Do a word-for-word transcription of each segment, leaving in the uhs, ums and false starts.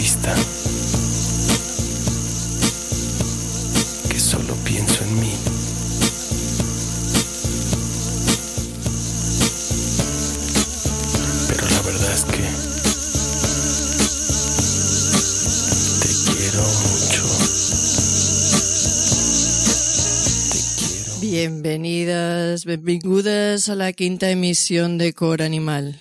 egoísta, que solo pienso en mí. Pero la verdad es que te quiero mucho. Te quiero. Bienvenidas, benvingudes a la quinta emisión de Cor Animal.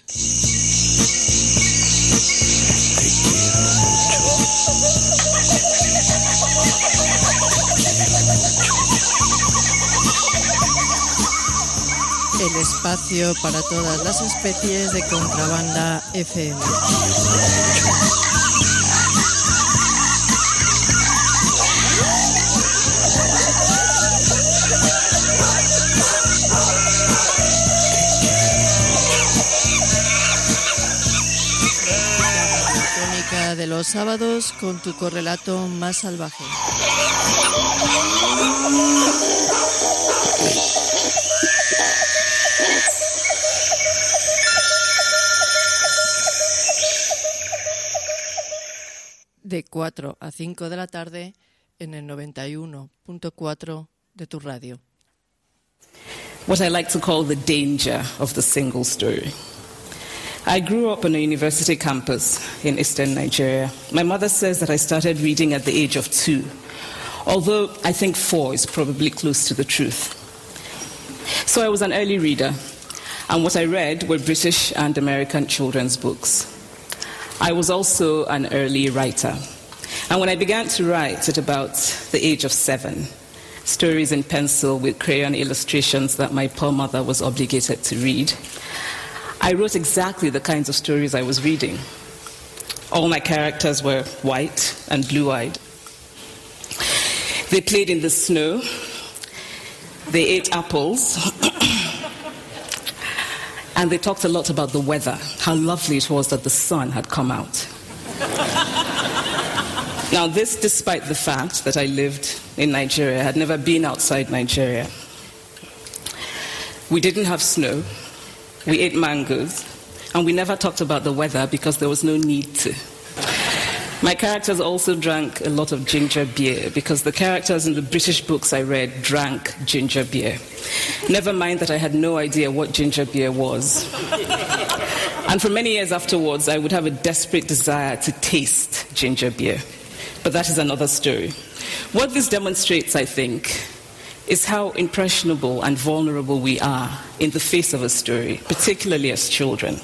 El espacio para todas las especies de Contrabanda F M. La tónica de los sábados con tu correlato más salvaje. De cuatro a cinco de la tarde en el noventa y uno punto cuatro de tu radio. What I like to call the danger of the single story. I grew up on a university campus in eastern Nigeria. My mother says that I started reading at the age of two, although I think four is probably close to the truth. So I was an early reader, and what I read were British and American children's books. I was also an early writer. And when I began to write at about the age of seven, stories in pencil with crayon illustrations that my poor mother was obligated to read, I wrote exactly the kinds of stories I was reading. All my characters were white and blue-eyed. They played in the snow. They ate apples. And they talked a lot about the weather, how lovely it was that the sun had come out. Now, this despite the fact that I lived in Nigeria, I had never been outside Nigeria. We didn't have snow, we ate mangoes, and we never talked about the weather because there was no need to. My characters also drank a lot of ginger beer because the characters in the British books I read drank ginger beer. Never mind that I had no idea what ginger beer was. And for many years afterwards, I would have a desperate desire to taste ginger beer. But that is another story. What this demonstrates, I think, is how impressionable and vulnerable we are in the face of a story, particularly as children.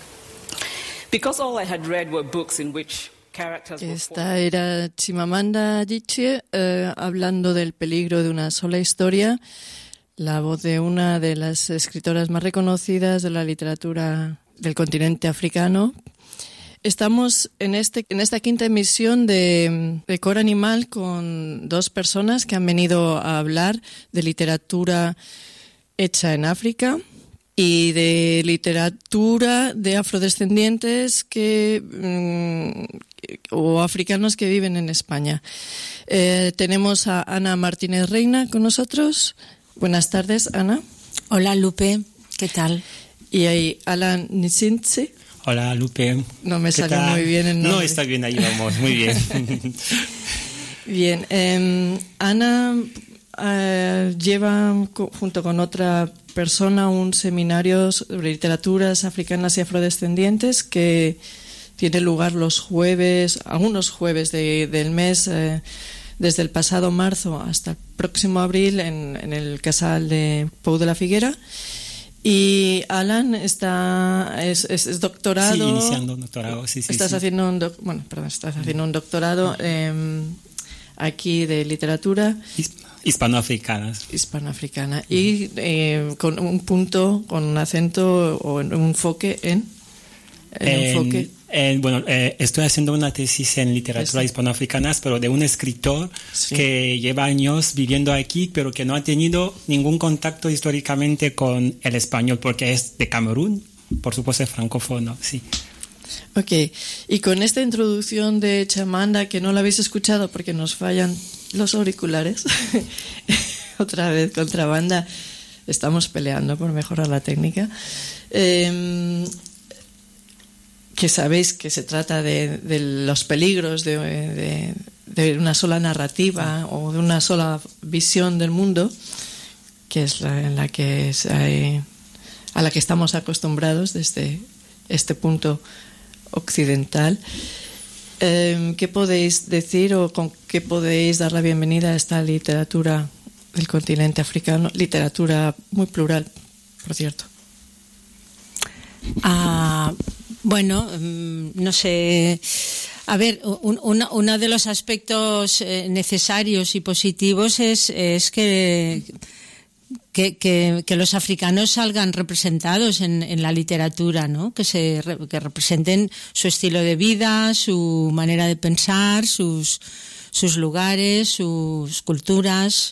Because all I had read were books in which Esta era Chimamanda Adichie eh, hablando del peligro de una sola historia, la voz de una de las escritoras más reconocidas de la literatura del continente africano. Estamos en, este, en esta quinta emisión de, de Cor Animal con dos personas que han venido a hablar de literatura hecha en África y de literatura de afrodescendientes que mmm, o africanos que viven en España. Eh, tenemos a Ana Martínez Reina con nosotros. Buenas tardes, Ana. Hola, Lupe. ¿Qué tal? Y hay Alan Nisintse. Hola, Lupe. No me salió muy bien el nombre. No, está bien, ahí vamos, muy bien. Bien. Eh, Ana eh, lleva junto con otra persona un seminario sobre literaturas africanas y afrodescendientes que tiene lugar los jueves, algunos jueves de, del mes, eh, desde el pasado marzo hasta el próximo abril en, en el Casal de Pou de la Figuera. Y Alan está es, es, es doctorado. Sí, iniciando un doctorado, sí, sí. Estás sí. haciendo un doc, bueno, perdón, estás haciendo un doctorado eh, aquí de literatura hispanoafricanas. Hispanoafricana y eh, con un punto, con un acento o un enfoque en. en en enfoque. En, bueno, eh, estoy haciendo una tesis en literatura hispanoafricanas, pero de un escritor sí. que lleva años viviendo aquí, pero que no ha tenido ningún contacto históricamente con el español, porque es de Camerún, por supuesto es francófono, sí. Ok, y con esta introducción de Chimamanda, que no la habéis escuchado porque nos fallan los auriculares, otra vez Contrabanda, estamos peleando por mejorar la técnica. Eh, que sabéis que se trata de, de los peligros de, de, de una sola narrativa o de una sola visión del mundo, que es la, en la que es, eh, a la que estamos acostumbrados desde este punto occidental. Eh, ¿Qué podéis decir o con qué podéis dar la bienvenida a esta literatura del continente africano? Literatura muy plural, por cierto. Ah, bueno, no sé. A ver, un, una, uno de los aspectos eh, necesarios y positivos es, es que, que, que, que los africanos salgan representados en, en la literatura, ¿no? Que se que representen su estilo de vida, su manera de pensar, sus, sus lugares, sus culturas.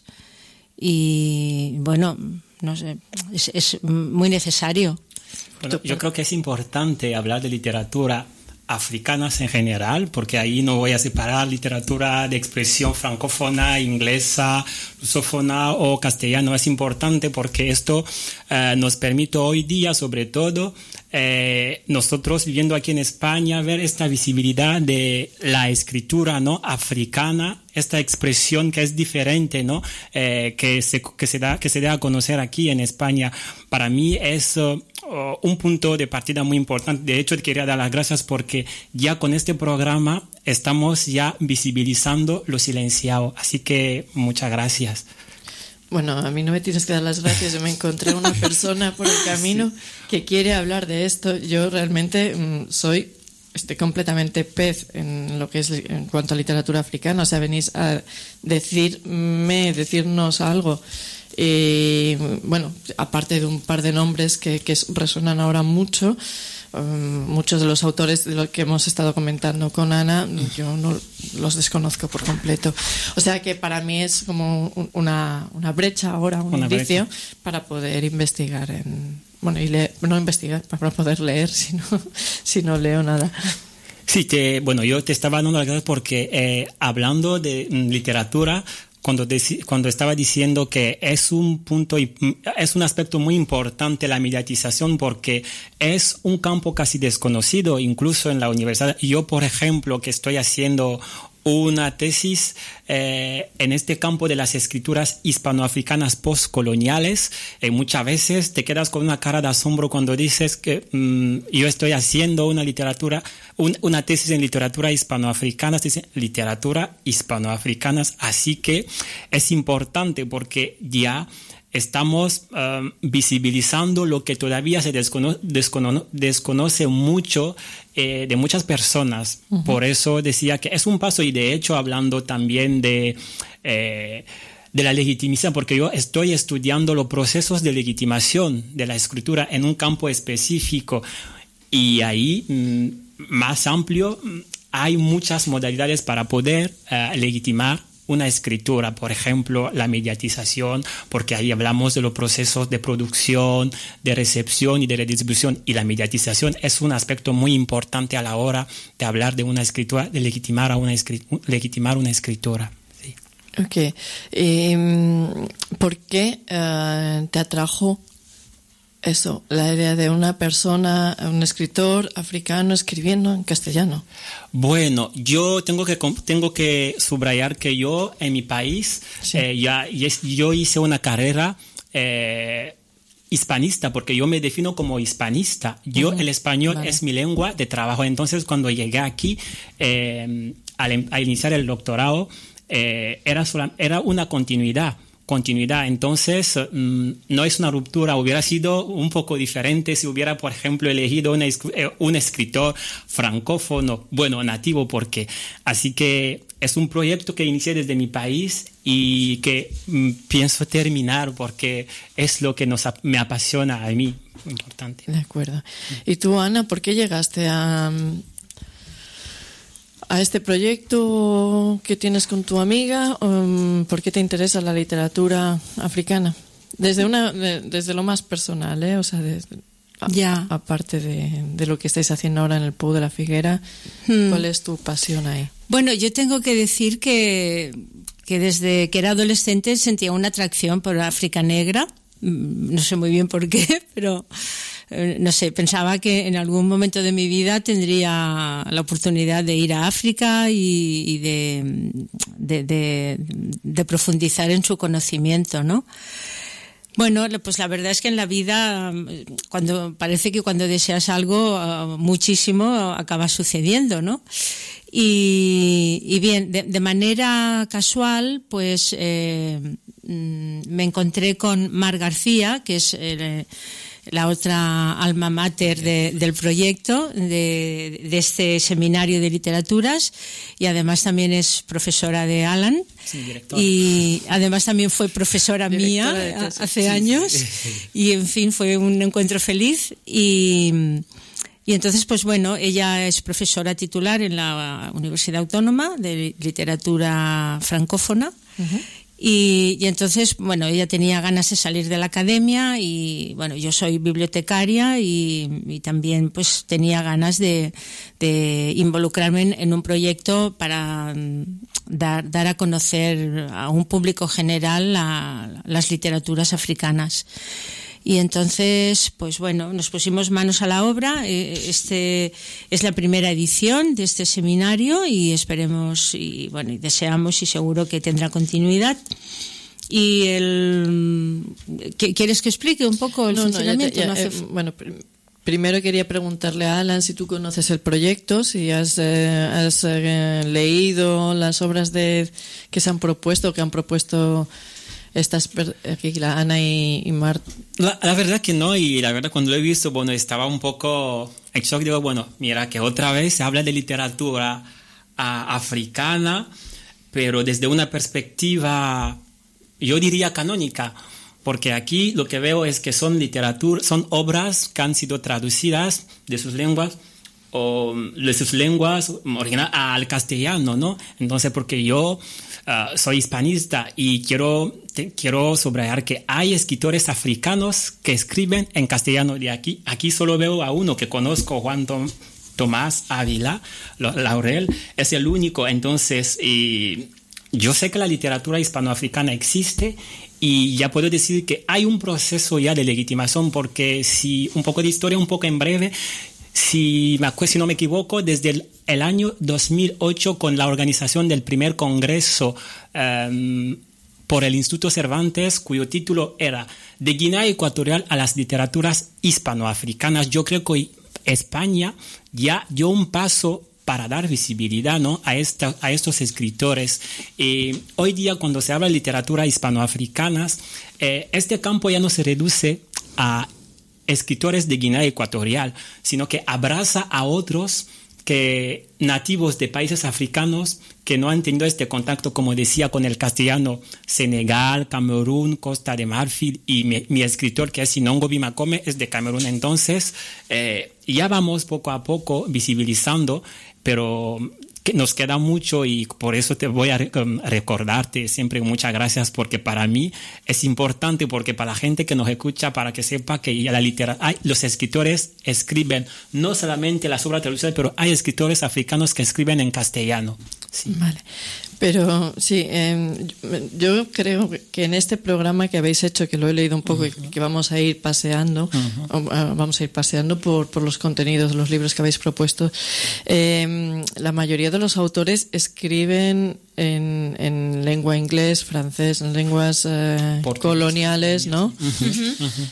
Y bueno, no sé, es, es muy necesario. Bueno, yo creo que es importante hablar de literatura africanas en general, porque ahí no voy a separar literatura de expresión francófona, inglesa, lusófona o castellano. Es importante porque esto eh, nos permite hoy día, sobre todo, eh, nosotros viviendo aquí en España, ver esta visibilidad de la escritura, ¿no?, africana, esta expresión que es diferente, ¿no?, eh, que se que se da que se da a conocer aquí en España. Para mí es uh, un punto de partida muy importante. De hecho, quería dar las gracias porque ya con este programa estamos ya visibilizando lo silenciado. Así que muchas gracias. Bueno, a mí no me tienes que dar las gracias. Yo me encontré una persona por el camino sí. que quiere hablar de esto. Yo realmente mmm, soy... Estoy completamente pez en lo que es en cuanto a literatura africana. O sea, venís a decirme, decirnos algo. Y bueno, aparte de un par de nombres que, que resuenan ahora mucho, um, muchos de los autores de lo que hemos estado comentando con Ana, yo no los desconozco por completo. O sea que para mí es como una, una brecha ahora, un una indicio brecha. Para poder investigar en... Bueno, y leer, no investigar, para poder leer, si no, si no leo nada. Sí, te, bueno, yo te estaba dando las gracias porque eh, hablando de mm, literatura, cuando, deci- cuando estaba diciendo que es un punto, y, es un aspecto muy importante la mediatización porque es un campo casi desconocido, incluso en la universidad. Yo, por ejemplo, que estoy haciendo una tesis eh, en este campo de las escrituras hispanoafricanas postcoloniales, eh, muchas veces te quedas con una cara de asombro cuando dices que mmm, yo estoy haciendo una literatura, un, una tesis en literatura hispanoafricana, literatura hispanoafricanas, así que es importante porque ya estamos um, visibilizando lo que todavía se descono- descono- desconoce mucho eh, de muchas personas. Uh-huh. Por eso decía que es un paso, y de hecho hablando también de, eh, de la legitimización, porque yo estoy estudiando los procesos de legitimación de la escritura en un campo específico, y ahí mm, más amplio mm, hay muchas modalidades para poder uh, legitimar una escritura, por ejemplo, la mediatización, porque ahí hablamos de los procesos de producción, de recepción y de redistribución, y la mediatización es un aspecto muy importante a la hora de hablar de una escritura, de legitimar, a una, escri- legitimar una escritura. Sí. Ok. Eh, ¿Por qué uh, te atrajo eso, la idea de una persona, un escritor africano escribiendo en castellano? Bueno, yo tengo que tengo que subrayar que yo en mi país sí. eh, ya yo hice una carrera eh, hispanista, porque yo me defino como hispanista. Yo uh-huh. el español vale. es mi lengua de trabajo. Entonces, cuando llegué aquí eh, al, al iniciar el doctorado eh, era sola, era una continuidad. continuidad. Entonces, mmm, no es una ruptura. Hubiera sido un poco diferente si hubiera, por ejemplo, elegido una, eh, un escritor francófono, bueno, nativo, porque así que es un proyecto que inicié desde mi país y que mmm, pienso terminar porque es lo que nos, me apasiona a mí. Importante. De acuerdo. ¿Y tú, Ana, por qué llegaste a... a este proyecto que tienes con tu amiga? Um, ¿Por qué te interesa la literatura africana? Desde una, de, desde lo más personal, ¿eh? O sea, desde, a, ya. aparte de, de lo que estáis haciendo ahora en el Pou de la Figuera, hmm. ¿cuál es tu pasión ahí? Bueno, yo tengo que decir que, que desde que era adolescente sentía una atracción por África negra. No sé muy bien por qué, pero eh, no sé, pensaba que en algún momento de mi vida tendría la oportunidad de ir a África y, y de, de, de, de profundizar en su conocimiento, ¿no? Bueno, pues la verdad es que en la vida, cuando parece que cuando deseas algo muchísimo acaba sucediendo, ¿no? Y, y bien, de, de manera casual, pues eh, me encontré con Mar García, que es el, la otra alma mater de, del proyecto, de, de este seminario de literaturas, y además también es profesora de Alan. Sí, directora. Y además también fue profesora mía hace sí, años sí, sí. Y en fin fue un encuentro feliz y, y entonces pues bueno, ella es profesora titular en la Universidad Autónoma de Literatura Francófona. Uh-huh. Y, y entonces, bueno, ella tenía ganas de salir de la academia y, bueno, yo soy bibliotecaria y, y también, pues, tenía ganas de, de involucrarme en, en un proyecto para dar, dar a conocer a un público general la, las literaturas africanas. Y entonces, pues bueno, nos pusimos manos a la obra. Este es la primera edición de este seminario y esperemos y bueno, y deseamos y seguro que tendrá continuidad. Y el ¿quieres que explique un poco el no, funcionamiento? No, ya, ya, no hace... eh, bueno, pr- primero quería preguntarle a Alan si tú conoces el proyecto, si has, eh, has eh, leído las obras de que se han propuesto, que han propuesto estas aquí, la Ana y, y Mar. La, la verdad que no, y la verdad cuando lo he visto, bueno, estaba un poco en shock. Digo, bueno, mira que otra vez se habla de literatura a, africana, pero desde una perspectiva, yo diría canónica, porque aquí lo que veo es que son literatura, son obras que han sido traducidas de sus lenguas o de sus lenguas original al castellano, ¿no? Entonces, porque yo Uh, soy hispanista y quiero, te, quiero subrayar que hay escritores africanos que escriben en castellano. De aquí, aquí solo veo a uno que conozco, Juan Tom, Tomás Ávila Laurel, es el único. Entonces, y yo sé que la literatura hispanoafricana existe y ya puedo decir que hay un proceso ya de legitimación, porque si un poco de historia, un poco en breve. Si, me acuerdo, si no me equivoco, desde el, el año dos mil ocho, con la organización del primer congreso um, por el Instituto Cervantes, cuyo título era De Guinea Ecuatorial a las literaturas hispanoafricanas, yo creo que España ya dio un paso para dar visibilidad, ¿no?, a, esta, a estos escritores. Eh, hoy día, cuando se habla de literatura hispanoafricanas, eh, este campo ya no se reduce a escritores de Guinea Ecuatorial, sino que abraza a otros que nativos de países africanos que no han tenido este contacto, como decía, con el castellano. Senegal, Camerún, Costa de Marfil, y mi, mi escritor, que es Sinongo Bimakome, es de Camerún. Entonces, eh, ya vamos poco a poco visibilizando, pero que nos queda mucho, y por eso te voy a recordarte siempre muchas gracias, porque para mí es importante, porque para la gente que nos escucha, para que sepa que ya la literatura, los escritores escriben no solamente las obras traducidas, pero hay escritores africanos que escriben en castellano. Sí. Vale. Pero sí, eh, yo creo que en este programa que habéis hecho, que lo he leído un poco, uh-huh. y que vamos a ir paseando, uh-huh. uh, vamos a ir paseando por, por los contenidos, los libros que habéis propuesto, eh, la mayoría de los autores escriben en, en lengua inglés, francés, en lenguas eh, coloniales, ¿no? Uh-huh. Uh-huh.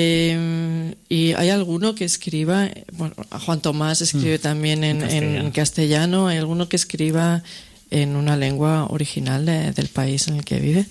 Eh, y hay alguno que escriba, bueno, Juan Tomás escribe uh-huh. también en, en, castellano. en castellano, hay alguno que escriba en una lengua original de, del país en el que vive.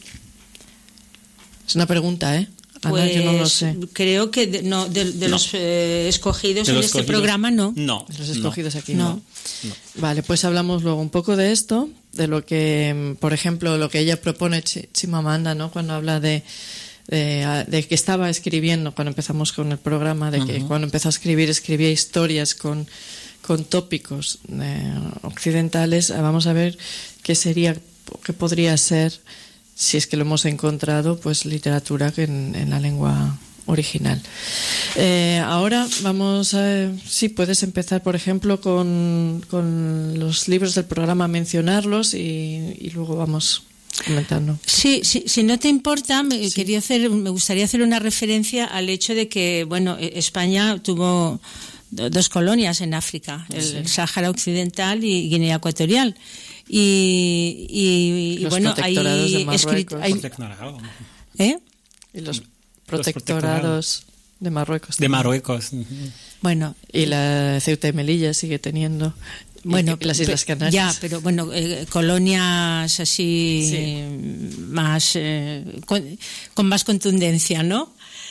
Es una pregunta, ¿eh? Ana, pues, yo no lo sé. Creo que de, no, de, de no. los eh, escogidos de en los este escogidos, programa no. No. De los escogidos no, aquí no. no. no. Vale, pues hablamos luego un poco de esto, de lo que, por ejemplo, lo que ella propone, Ch- Chimamanda, ¿no? Cuando habla de, de, de que estaba escribiendo, cuando empezamos con el programa, de que uh-huh. cuando empezó a escribir, escribía historias con con tópicos eh, occidentales. Vamos a ver qué sería, qué podría ser, si es que lo hemos encontrado, pues literatura en, en la lengua original. Eh, ahora vamos a, sí, puedes empezar, por ejemplo, con, con los libros del programa, mencionarlos y, y luego vamos comentando. Sí, sí, si no te importa, me Sí. quería hacer, me gustaría hacer una referencia al hecho de que, bueno, España tuvo do- dos colonias en África, el Sí. Sáhara Occidental y Guinea Ecuatorial. Y, y, y Los bueno, protectorados de hay, escrit- Marruecos. hay- Protectorado. ¿eh? Y los protectorados. protectorados de Marruecos. De también. Marruecos. Ujú. Bueno, Y la Ceuta y Melilla sigue teniendo. bueno, y las Islas pe- Canarias. Ya, pero bueno, eh, colonias así Sí. más eh, con, con más contundencia, ¿no?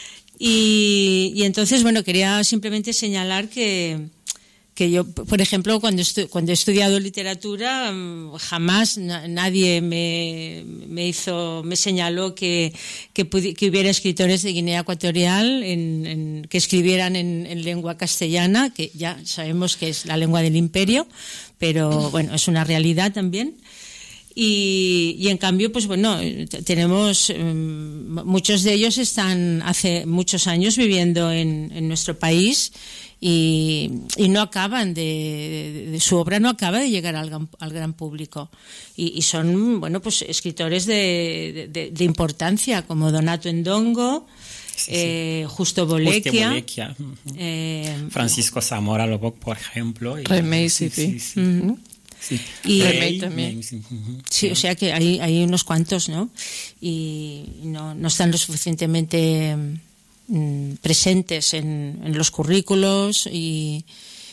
Y, y entonces, bueno, quería simplemente señalar que que yo, por ejemplo, cuando estu- cuando he estudiado literatura, mm, jamás na- nadie me, me hizo, me señaló que que, pudi- que hubiera escritores de Guinea Ecuatorial en, en- que escribieran en, en lengua castellana, que ya sabemos que es la lengua del imperio, pero bueno, es una realidad también. Y, y en cambio, pues bueno, eh, t- tenemos mm, muchos de ellos están hace muchos años viviendo en, en nuestro país y, y no acaban de, de- su obra no acaba de llegar al, gran- al gran público y, y son bueno pues escritores de, de- de importancia como Donato Endongo, Sí, sí. eh, Justo Justo Bolequia, Bolequia. Ujú. eh, Francisco Zamora Loboc, por ejemplo. y- Remey sí, Sifi. sí, sí. mm, Sí. Y- Rey, Remey también. Rey, sí, ujú. Sí, o sea que hay, hay unos cuantos, ¿no? Y no, no están lo suficientemente mm, presentes en, en los currículos y,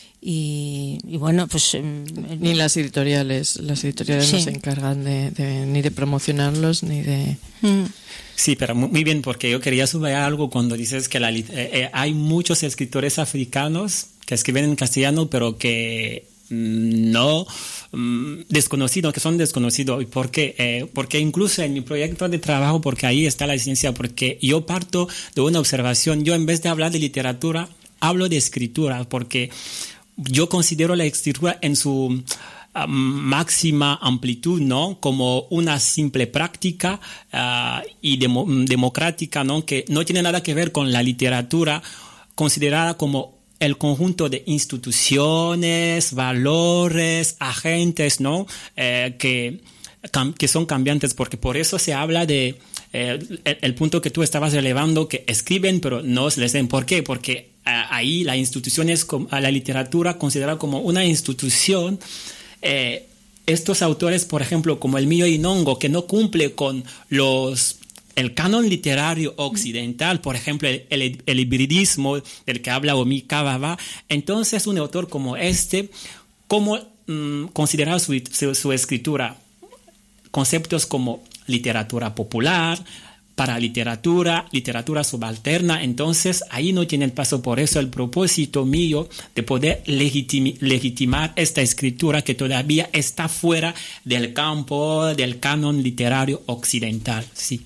y, y bueno, pues... mm, Ni las editoriales. Las editoriales no Sí. se encargan de, de- ni de promocionarlos ni de. mm, Sí, pero mu- muy bien, porque yo quería subrayar algo cuando dices que la, lit- eh, eh, hay muchos escritores africanos que escriben en castellano, pero que mm, no mm, desconocidos, que son desconocidos. ¿Y por qué? Eh, porque incluso en mi proyecto de trabajo, porque ahí está la ciencia, porque yo parto de una observación. Yo en vez de hablar de literatura, hablo de escritura, porque yo considero la escritura en su uh, máxima amplitud, ¿no? Como una simple práctica uh, y demo, democrática, ¿no? Que no tiene nada que ver con la literatura considerada como el conjunto de instituciones, valores, agentes, ¿no? Eh, que, cam, que son cambiantes, porque por eso se habla de eh, el, el punto que tú estabas relevando, que escriben pero no les den. ¿Por qué? Porque eh, ahí la institución es como, la literatura considerada como una institución. Eh, estos autores, por ejemplo, como el mío Inongo, que no cumple con los el canon literario occidental, por ejemplo, el, el, el hibridismo del que habla Omi Kababa, entonces un autor como este, ¿cómo mmm, considerar su, su, su escritura? Conceptos como literatura popular, para literatura, literatura subalterna, entonces ahí no tiene el paso. Por eso el propósito mío de poder legitim- legitimar esta escritura que todavía está fuera del campo del canon literario occidental. Sí.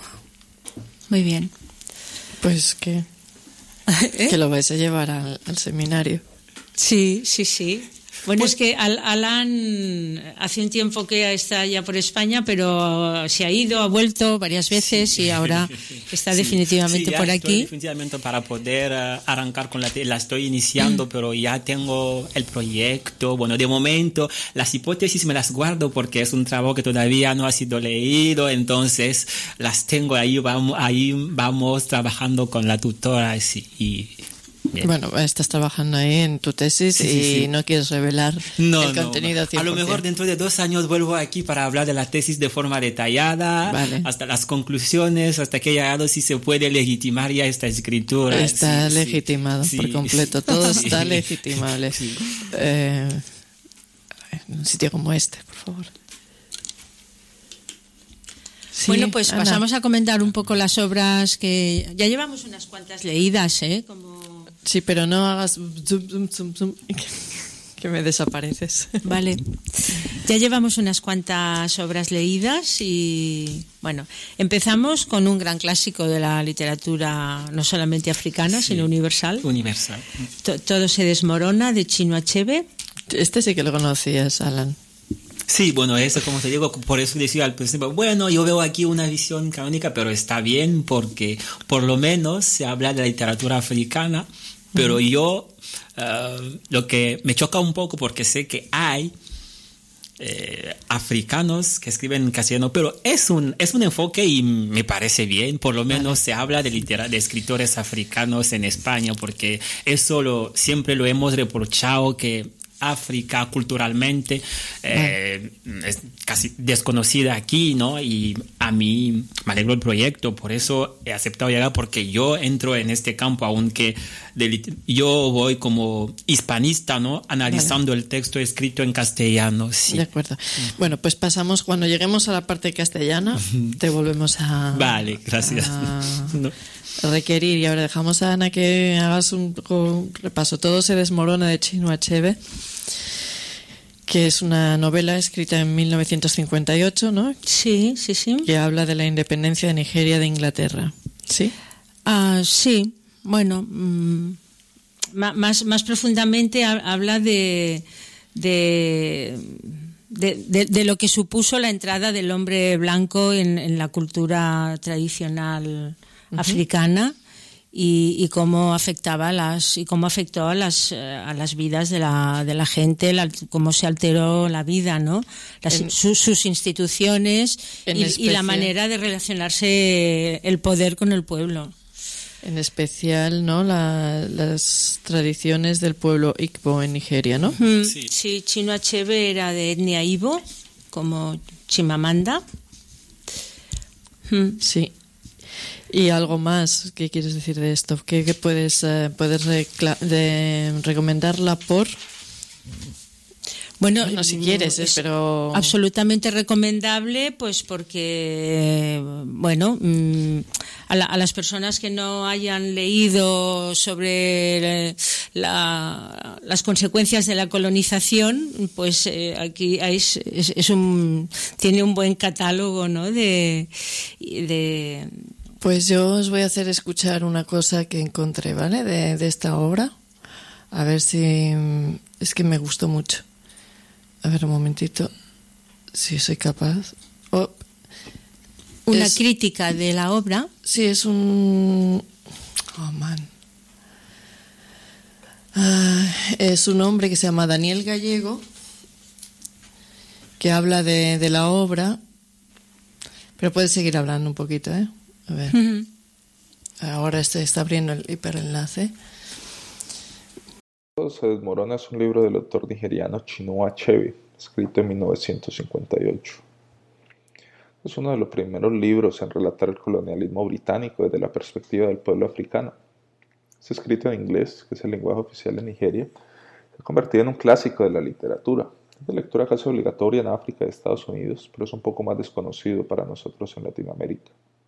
muy bien. Pues que. ¿Eh? Que lo vais a llevar al, al seminario. Sí, sí, sí. Bueno, es que Al- Alan hace un tiempo que está ya por España, pero se ha ido, ha vuelto varias veces Sí. y ahora está Sí, definitivamente sí, ya por estoy aquí. definitivamente para poder uh, arrancar con la te- la estoy iniciando, pero ya tengo el proyecto. Bueno, de momento las hipótesis me las guardo porque es un trabajo que todavía no ha sido leído, entonces las tengo ahí, vamos, ahí vamos trabajando con la tutora sí, y bien. Bueno, estás trabajando ahí en tu tesis Sí, sí, y sí. no quieres revelar No, el no, contenido no. cien A por lo ciento. mejor dentro de dos años vuelvo aquí para hablar de la tesis de forma detallada, Vale. hasta las conclusiones, hasta que haya llegado si se puede legitimar ya esta escritura. Está Sí, sí. legitimado Sí. por completo, todo Sí. está legitimable. Sí. Eh, en un sitio como este, por favor. Sí, Bueno, pues Ana. pasamos a comentar un poco las obras que ya llevamos unas cuantas leídas, ¿eh? Como Sí, pero no hagas zoom, zoom, zoom, zoom, que me desapareces. Vale. Ya llevamos unas cuantas obras leídas y, bueno, empezamos con un gran clásico de la literatura no solamente africana, Sí. sino universal. Universal. To- Todo se desmorona, de Chinua Achebe. Este sí que lo conocías, Alan. Sí, bueno, eso como te digo, por eso decía al principio, bueno, yo veo aquí una visión canónica, pero está bien porque por lo menos se habla de la literatura africana, pero uh-huh. yo uh, lo que me choca un poco porque sé que hay eh, africanos que escriben en castellano, pero es un, es un enfoque y me parece bien, por lo menos se habla de, litera- de escritores africanos en España, porque eso lo, siempre lo hemos reprochado, que África culturalmente eh, es casi desconocida aquí, ¿no? Y a mí me alegro el proyecto, por eso he aceptado llegar, porque yo entro en este campo, aunque de lit- yo voy como hispanista, ¿no? Analizando vale. el texto escrito en castellano. Sí. De acuerdo. Bueno, pues pasamos, cuando lleguemos a la parte castellana, te volvemos a... Vale, gracias. A... No. requerir. Y ahora dejamos a Ana que hagas un poco un repaso. Todo se desmorona, de Chinua Achebe, que es una novela escrita en mil novecientos cincuenta y ocho, ¿no? Sí, sí, sí. Que habla de la independencia de Nigeria de Inglaterra. ¿Sí? Ah, sí. Bueno, mmm, más, más profundamente habla de... de De, de, de lo que supuso la entrada del hombre blanco en, en la cultura tradicional uh-huh. africana y, y cómo afectaba las y cómo afectó a las a las vidas de la de la gente, la, cómo se alteró la vida, ¿no? Las, en, su, sus instituciones y, y la manera de relacionarse el poder con el pueblo. En especial, ¿no? La, las tradiciones del pueblo Igbo en Nigeria, ¿no? Mm, sí. sí, Chinua Achebe era de etnia Igbo, como Chimamanda. Mm. Sí. ¿Y algo más? ¿Qué quieres decir de esto? ¿Qué, qué puedes, uh, puedes recla- de recomendarla por...? Bueno, bueno, si quieres, ¿eh? Pero... absolutamente recomendable, pues porque, bueno, a, la, a las personas que no hayan leído sobre la, las consecuencias de la colonización, pues eh, aquí es, es, es un, tiene un buen catálogo, ¿no? De, de... Pues yo os voy a hacer escuchar una cosa que encontré, ¿vale? De, de esta obra. A ver si... es que me gustó mucho. A ver, un momentito, si soy capaz. Oh, Una es, crítica de la obra. Sí, es un... Oh, man. Uh, es un hombre que se llama Daniel Gallego, que habla de, de la obra, pero puedes seguir hablando un poquito, ¿eh? A ver. Uh-huh. Ahora se está abriendo el hiperenlace. Todo se desmorona es un libro del autor nigeriano Chinua Achebe, escrito en mil novecientos cincuenta y ocho. Es uno de los primeros libros en relatar el colonialismo británico desde la perspectiva del pueblo africano. Es escrito en inglés, que es el lenguaje oficial de Nigeria, se ha convertido en un clásico de la literatura. Es de lectura casi obligatoria en África y Estados Unidos, pero es un poco más desconocido para nosotros en Latinoamérica.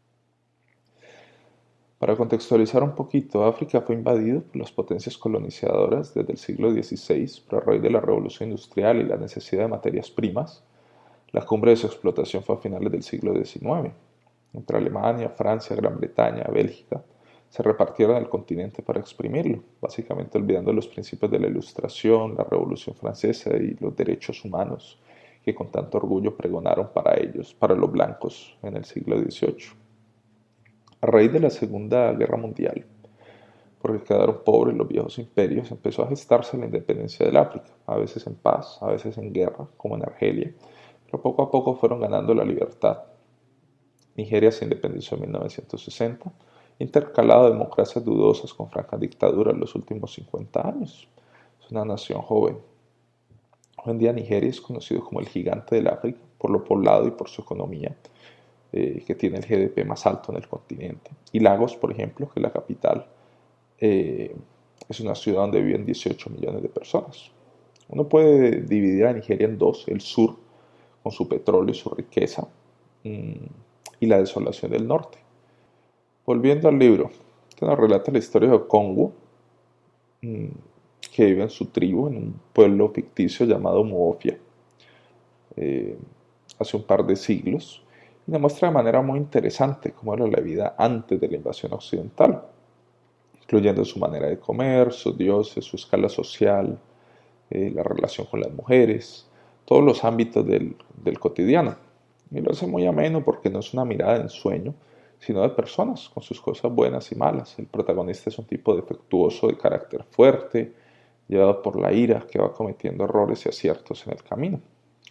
Para contextualizar un poquito, África fue invadido por las potencias colonizadoras desde el siglo dieciséis, pero a raíz de la revolución industrial y la necesidad de materias primas, la cumbre de su explotación fue a finales del siglo diecinueve. Entre Alemania, Francia, Gran Bretaña, Bélgica, se repartieron el continente para exprimirlo, básicamente olvidando los principios de la Ilustración, la Revolución Francesa y los derechos humanos que con tanto orgullo pregonaron para ellos, para los blancos, en el siglo dieciocho. A raíz de la Segunda Guerra Mundial, porque quedaron pobres los viejos imperios, empezó a gestarse la independencia del África, a veces en paz, a veces en guerra, como en Argelia, pero poco a poco fueron ganando la libertad. Nigeria se independizó en mil novecientos sesenta, intercalado de democracias dudosas con franca dictadura en los últimos cincuenta años. Es una nación joven. Hoy en día Nigeria es conocido como el gigante del África, por lo poblado y por su economía, Eh, que tiene el G D P más alto en el continente. Y Lagos, por ejemplo, que es la capital, eh, es una ciudad donde viven dieciocho millones de personas. Uno puede dividir a Nigeria en dos, el sur, con su petróleo y su riqueza, mmm, y la desolación del norte. Volviendo al libro, que nos relata la historia de Congo, mmm, que vive en su tribu, en un pueblo ficticio llamado Muofia, eh, hace un par de siglos, y nos muestra de manera muy interesante cómo era la vida antes de la invasión occidental, incluyendo su manera de comer, sus dioses, su escala social, eh, la relación con las mujeres, todos los ámbitos del, del cotidiano. Y lo hace muy ameno porque no es una mirada de ensueño, sino de personas con sus cosas buenas y malas. El protagonista es un tipo defectuoso de carácter fuerte, llevado por la ira, que va cometiendo errores y aciertos en el camino.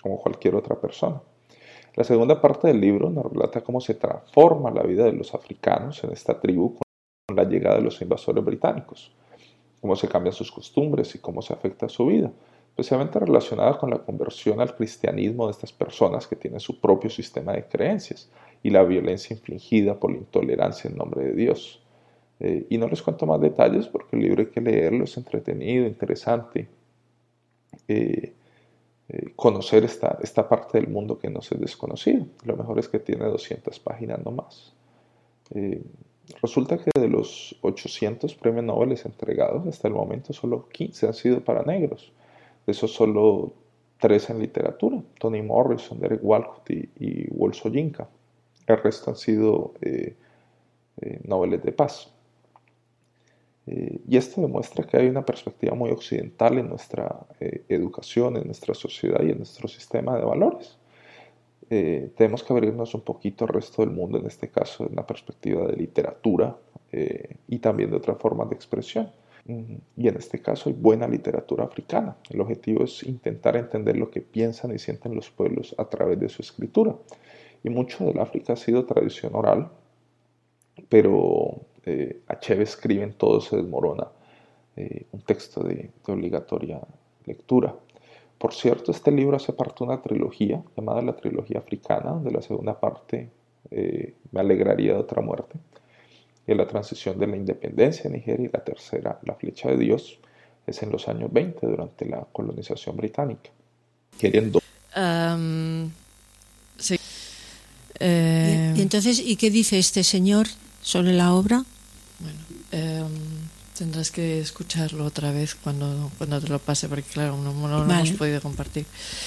como cualquier otra persona. La segunda parte del libro nos relata cómo se transforma la vida de los africanos en esta tribu con la llegada de los invasores británicos, cómo se cambian sus costumbres y cómo se afecta su vida, especialmente relacionada con la conversión al cristianismo de estas personas que tienen su propio sistema de creencias y la violencia infligida por la intolerancia en nombre de Dios. Eh, y no les cuento más detalles porque el libro hay que leerlo, es entretenido, interesante. Eh, eh, conocer esta, esta parte del mundo que nos es desconocida. Lo mejor es que tiene doscientas páginas no más. Eh, resulta que de los ochocientos premios Nobel entregados, hasta el momento solo quince han sido para negros. De esos solo tres en literatura, Toni Morrison, Derek Walcott y, y Wole Soyinka. El resto han sido eh, eh, Nobeles de paz. Eh, y esto demuestra que hay una perspectiva muy occidental en nuestra eh, educación, en nuestra sociedad y en nuestro sistema de valores. Eh, tenemos que abrirnos un poquito al resto del mundo, en este caso, en una perspectiva de literatura eh, y también de otras formas de expresión. Y en este caso hay buena literatura africana. El objetivo es intentar entender lo que piensan y sienten los pueblos a través de su escritura. Y mucho del África ha sido tradición oral, pero eh, Achebe escribe en Todo se desmorona, eh, un texto de, de obligatoria lectura. Por cierto, este libro hace parte de una trilogía llamada la Trilogía Africana, donde la segunda parte, eh, Me alegraría de otra muerte, y la transición de la independencia de Nigeria, y la tercera, La flecha de Dios, es en los años veinte, durante la colonización británica. Queriendo... Um, sí. eh... ¿Y, y entonces, ¿y qué dice este señor sobre la obra? Bueno, eh, tendrás que escucharlo otra vez cuando, cuando te lo pase, porque claro, no, no lo vale. hemos podido compartir.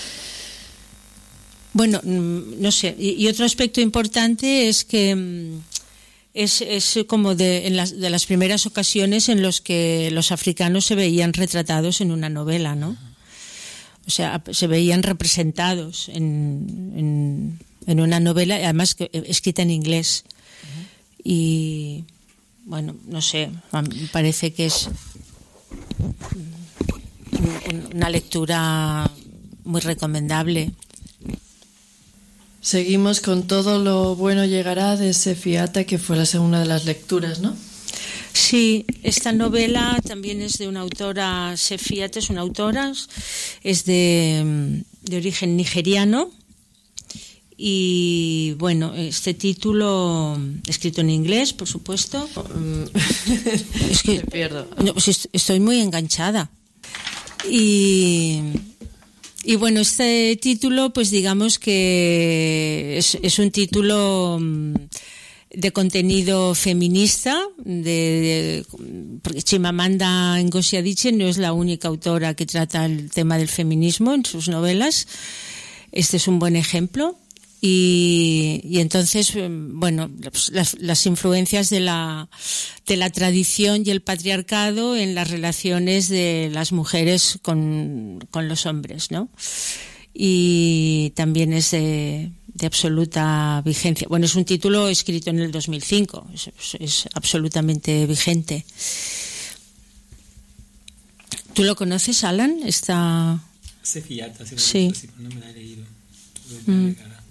Bueno, no sé, y, y otro aspecto importante es que Es, es como de, en las, de las primeras ocasiones en los que los africanos se veían retratados en una novela, ¿no? O sea, se veían representados en, en, en una novela, además que, escrita en inglés. Uh-huh. Y, bueno, no sé, me parece que es una lectura muy recomendable. Seguimos con Todo lo bueno llegará de Sefiata, que fue la segunda de las lecturas, ¿no? Sí, esta novela también es de una autora, Sefiata es una autora, es de, de origen nigeriano. Y bueno, este título, escrito en inglés, por supuesto. Es que me pierdo. No, pues estoy muy enganchada. Y... Y bueno, este título, pues digamos que es, es un título de contenido feminista, de, de, porque Chimamanda Ngozi Adichie no es la única autora que trata el tema del feminismo en sus novelas. Este es un buen ejemplo. Y, y entonces, bueno, las, las influencias de la, de la tradición y el patriarcado en las relaciones de las mujeres con, con los hombres, ¿no? Y también es de, de absoluta vigencia. Bueno, es un título escrito en el dos mil cinco, es, es absolutamente vigente. ¿Tú lo conoces, Alan? Esta... Sefiata, sí. Sí, no me la he leído. Mm.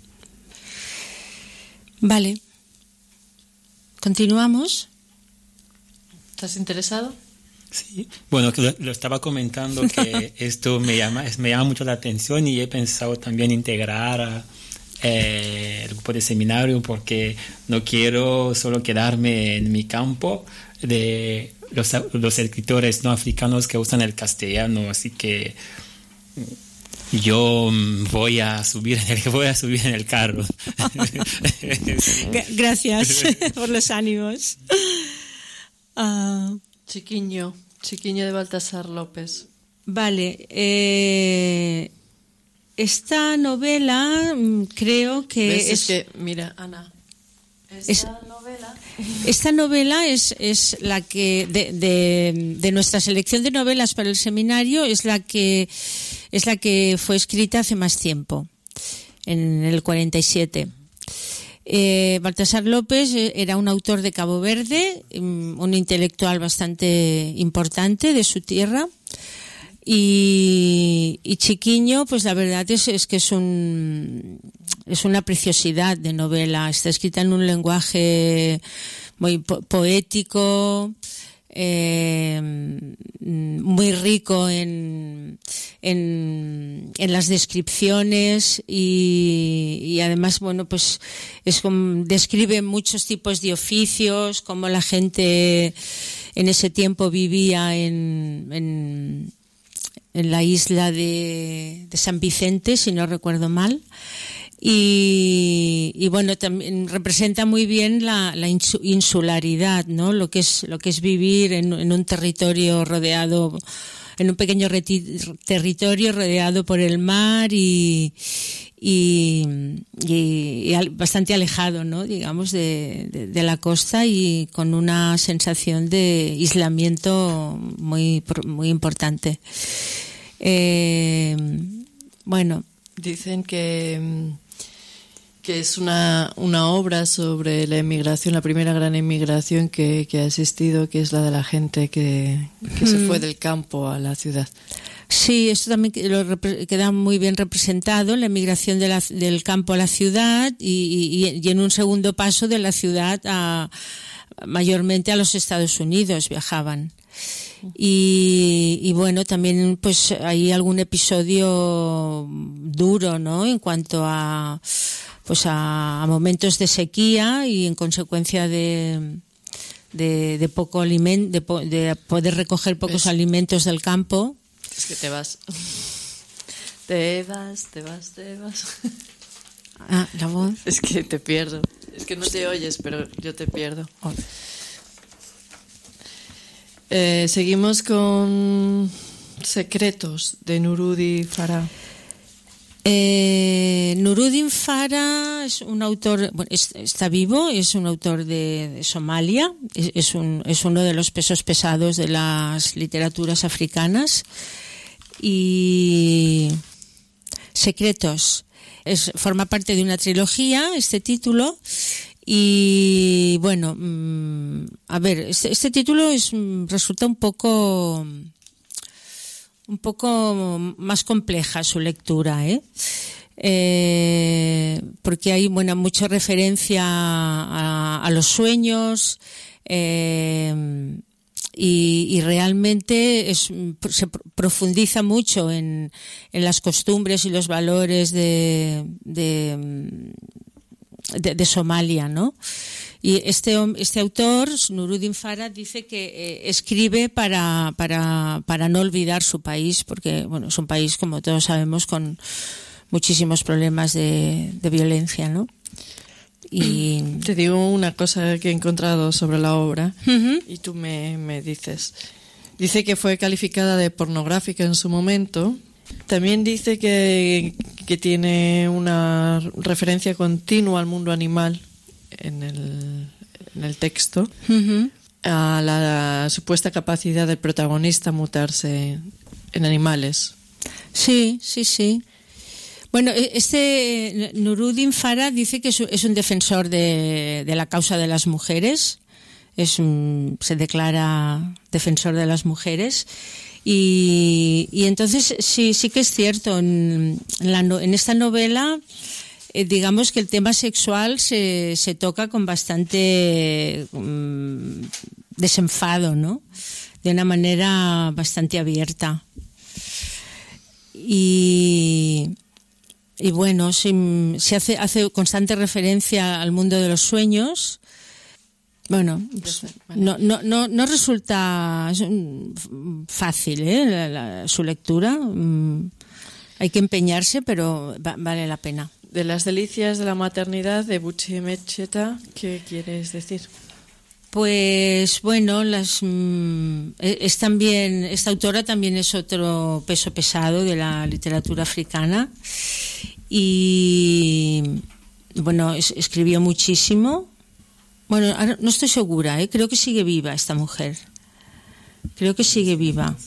Vale. ¿Continuamos? ¿Estás interesado? Sí. Bueno, lo, lo estaba comentando que esto me llama, me llama mucho la atención y he pensado también integrar a, eh, el grupo de seminario porque no quiero solo quedarme en mi campo de los, los escritores no africanos que usan el castellano, así que yo voy a subir en el, voy a subir en el carro. Sí. Gracias por los ánimos. Uh, Chiquiño, Chiquiño de Baltasar López. Vale. Eh, esta novela creo que ¿Ves? es... es que, mira, Ana, esta es, novela... Esta novela es, es la que, de, de, de nuestra selección de novelas para el seminario, es la que, es la que fue escrita hace más tiempo, en el cuarenta y siete. Eh, Baltasar López era un autor de Cabo Verde, un intelectual bastante importante de su tierra, y, y, y Chiquiño, pues la verdad es, es que es un es una preciosidad de novela. Está escrita en un lenguaje muy po- poético, eh, muy rico en, en, en las descripciones y, y además, bueno, pues es como, describe muchos tipos de oficios, cómo la gente en ese tiempo vivía en, en, en la isla de, de San Vicente, si no recuerdo mal. Y, y bueno, también representa muy bien la, la insularidad, ¿no? Lo que es, lo que es vivir en, en un territorio rodeado, en un pequeño reti- territorio rodeado por el mar y, y, y, y al, bastante alejado, ¿no? Digamos, de, de, de la costa y con una sensación de aislamiento muy, muy importante. Eh, bueno. Dicen que, que es una, una obra sobre la emigración, la primera gran emigración que, que ha existido, que es la de la gente que, que mm. se fue del campo a la ciudad. Sí, esto también lo queda muy bien representado, la emigración de la, del campo a la ciudad y, y, y en un segundo paso de la ciudad a, mayormente a los Estados Unidos viajaban. Y, y bueno, también pues hay algún episodio duro, ¿no? En cuanto a pues a, a momentos de sequía y en consecuencia de de, de poco alimento, de, po, de poder recoger pocos ¿Ves? alimentos del campo. Es que te vas, te vas, te vas, te vas. Ah, la voz. Es que te pierdo. Es que no te oyes, pero yo te pierdo. Oh. Eh, seguimos con Secretos de Nuruddin Farah. Eh, Nuruddin Farah es un autor, bueno, es, está vivo, es un autor de, de Somalia, es, es, un, es uno de los pesos pesados de las literaturas africanas. Y Secretos es, forma parte de una trilogía, este título. Y bueno, mmm, a ver, este, este título es, resulta un poco un poco más compleja su lectura, ¿eh? Eh, porque hay bueno, mucha referencia a, a los sueños eh, y, y realmente es, se profundiza mucho en, en las costumbres y los valores de, de De, de Somalia, ¿no? Y este este autor, Nuruddin Farah, dice que eh, escribe para para para no olvidar su país, porque bueno, es un país, como todos sabemos, con muchísimos problemas de, de violencia, ¿no? Y te digo una cosa que he encontrado sobre la obra, uh-huh. y tú me me dices. Dice que fue calificada de pornográfica en su momento. También dice que, que tiene una referencia continua al mundo animal en el, en el texto, uh-huh. a la supuesta capacidad del protagonista mutarse en animales. Sí, sí, sí. Bueno, este Nuruddin Farah dice que es un defensor de, de la causa de las mujeres, es un, se declara defensor de las mujeres. Y, y entonces sí sí que es cierto, en, la, en esta novela eh, digamos que el tema sexual se, se toca con bastante um, desenfado, ¿no? De una manera bastante abierta. Y, y bueno, se, se hace, hace constante referencia al mundo de los sueños. Bueno, pues, no, no, no, no resulta fácil, ¿eh? La, la, su lectura. Mm, hay que empeñarse, pero va, vale la pena. De las delicias de la maternidad de Buchi Mecheta, ¿qué quieres decir? Pues bueno, las mm, es también esta autora también es otro peso pesado de la literatura africana y bueno, es, escribió muchísimo. Bueno, ahora no estoy segura, ¿eh? Creo que sigue viva esta mujer. Creo que sigue viva.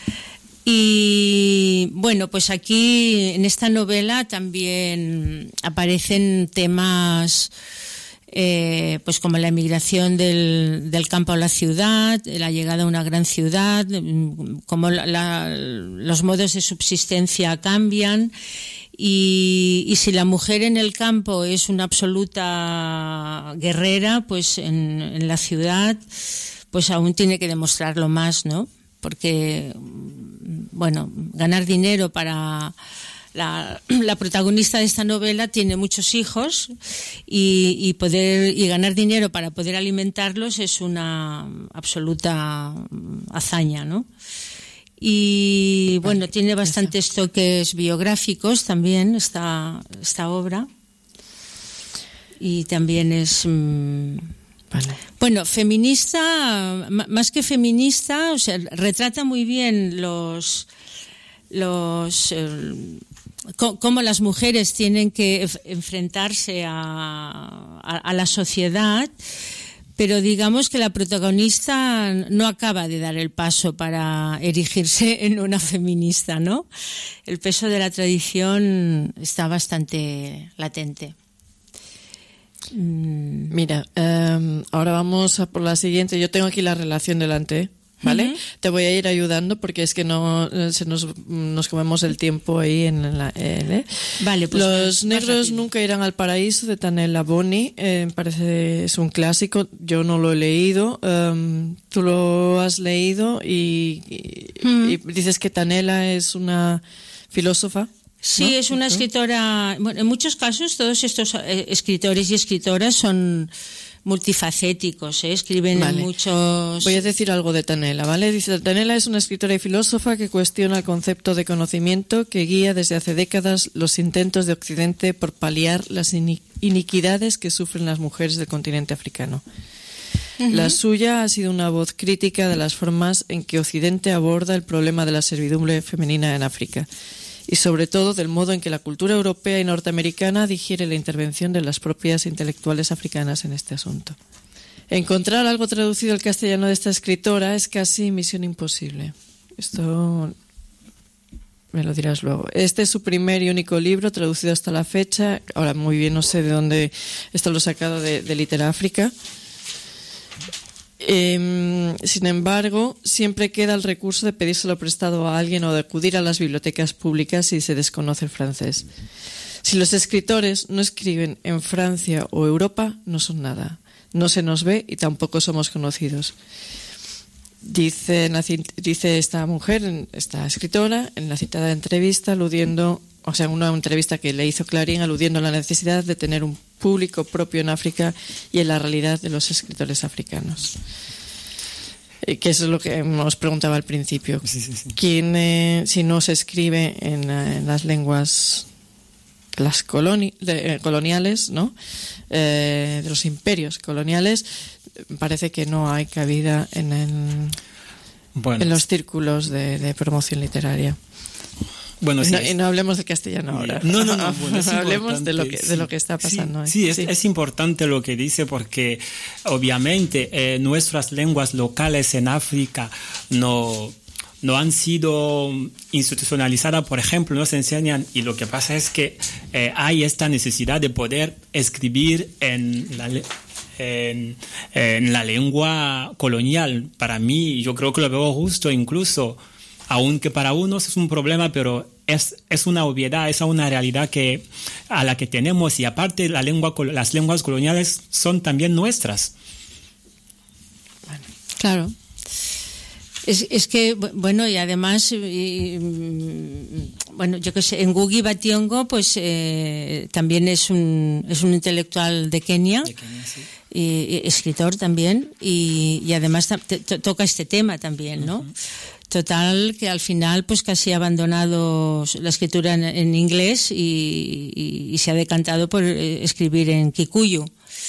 Y bueno, pues aquí en esta novela también aparecen temas eh, pues como la emigración del, del campo a la ciudad, la llegada a una gran ciudad, como la, la, los modos de subsistencia cambian. Y, y si la mujer en el campo es una absoluta guerrera, pues en, en la ciudad, pues aún tiene que demostrarlo más, ¿no? Porque, bueno, ganar dinero para la, la protagonista de esta novela tiene muchos hijos y, y poder y ganar dinero para poder alimentarlos es una absoluta hazaña, ¿no? Y bueno, tiene bastantes toques biográficos también esta, esta obra. Y también es... Mmm, vale. Bueno, feminista, más que feminista, o sea, retrata muy bien los... los eh, cómo las mujeres tienen que enfrentarse a, a, a la sociedad. Pero digamos que la protagonista no acaba de dar el paso para erigirse en una feminista, ¿no? El peso de la tradición está bastante latente. Mira, um, ahora vamos a por la siguiente. Yo tengo aquí la relación delante, ¿vale? Uh-huh. Te voy a ir ayudando porque es que no se nos, nos comemos el tiempo ahí en la... ¿eh? Vale, pues Los más, negros más nunca irán al paraíso, de Tanela Boni. Eh, parece es un clásico. Yo no lo he leído. Um, tú lo has leído y, y, uh-huh. y dices que Tanela es una filósofa. Sí, ¿no? es una escritora... Bueno, en muchos casos todos estos eh, escritores y escritoras son multifacéticos, ¿eh? Escriben vale. en muchos... Voy a decir algo de Tanela, ¿vale? Dice, Tanela es una escritora y filósofa que cuestiona el concepto de conocimiento que guía desde hace décadas los intentos de Occidente por paliar las iniquidades que sufren las mujeres del continente africano. Uh-huh. La suya ha sido una voz crítica de las formas en que Occidente aborda el problema de la servidumbre femenina en África, y sobre todo del modo en que la cultura europea y norteamericana digiere la intervención de las propias intelectuales africanas en este asunto. Encontrar algo traducido al castellano de esta escritora es casi misión imposible. Esto me lo dirás luego. Este es su primer y único libro traducido hasta la fecha. Ahora muy bien no sé de dónde, esto lo he sacado de, de Literáfrica. Eh, sin embargo, siempre queda el recurso de pedírselo prestado a alguien o de acudir a las bibliotecas públicas si se desconoce el francés. Si los escritores no escriben en Francia o Europa, no son nada. No se nos ve y tampoco somos conocidos. Dice, dice esta mujer, esta escritora, en la citada entrevista, aludiendo, o sea, una entrevista que le hizo Clarín, aludiendo a la necesidad de tener un público propio en África y en la realidad de los escritores africanos. Que eso es lo que os preguntaba al principio. Sí, sí, sí. ¿Quién, eh, si no se escribe en, en las lenguas las coloni de, eh, coloniales, ¿no? Eh, de los imperios coloniales, parece que no hay cabida en, el, bueno, en los círculos de, de promoción literaria. Bueno, y, sí, no, es... y no hablemos de castellano ahora. No, no, no. Bueno, es hablemos de lo que de lo que está pasando. Sí, hoy. sí, es, sí. es importante lo que dice porque obviamente eh, nuestras lenguas locales en África no, no han sido institucionalizadas, por ejemplo, no se enseñan, y lo que pasa es que eh, hay esta necesidad de poder escribir en la En, en la lengua colonial. Para mí, yo creo que lo veo justo, incluso, aunque para unos es un problema, pero es, es una obviedad, es una realidad que, a la que tenemos, y aparte la lengua, las lenguas coloniales son también nuestras. Bueno, claro. Es, es que, bueno, y además, y, bueno, yo que sé, Ngugi wa Thiong'o, pues eh, también es un, es un intelectual de Kenia. De Kenia, sí. Y, y escritor también, y, y además te, te, toca este tema también, ¿no? Uh-huh. Total, que al final pues casi ha abandonado la escritura en, en inglés y, y, y se ha decantado por escribir en Kikuyu.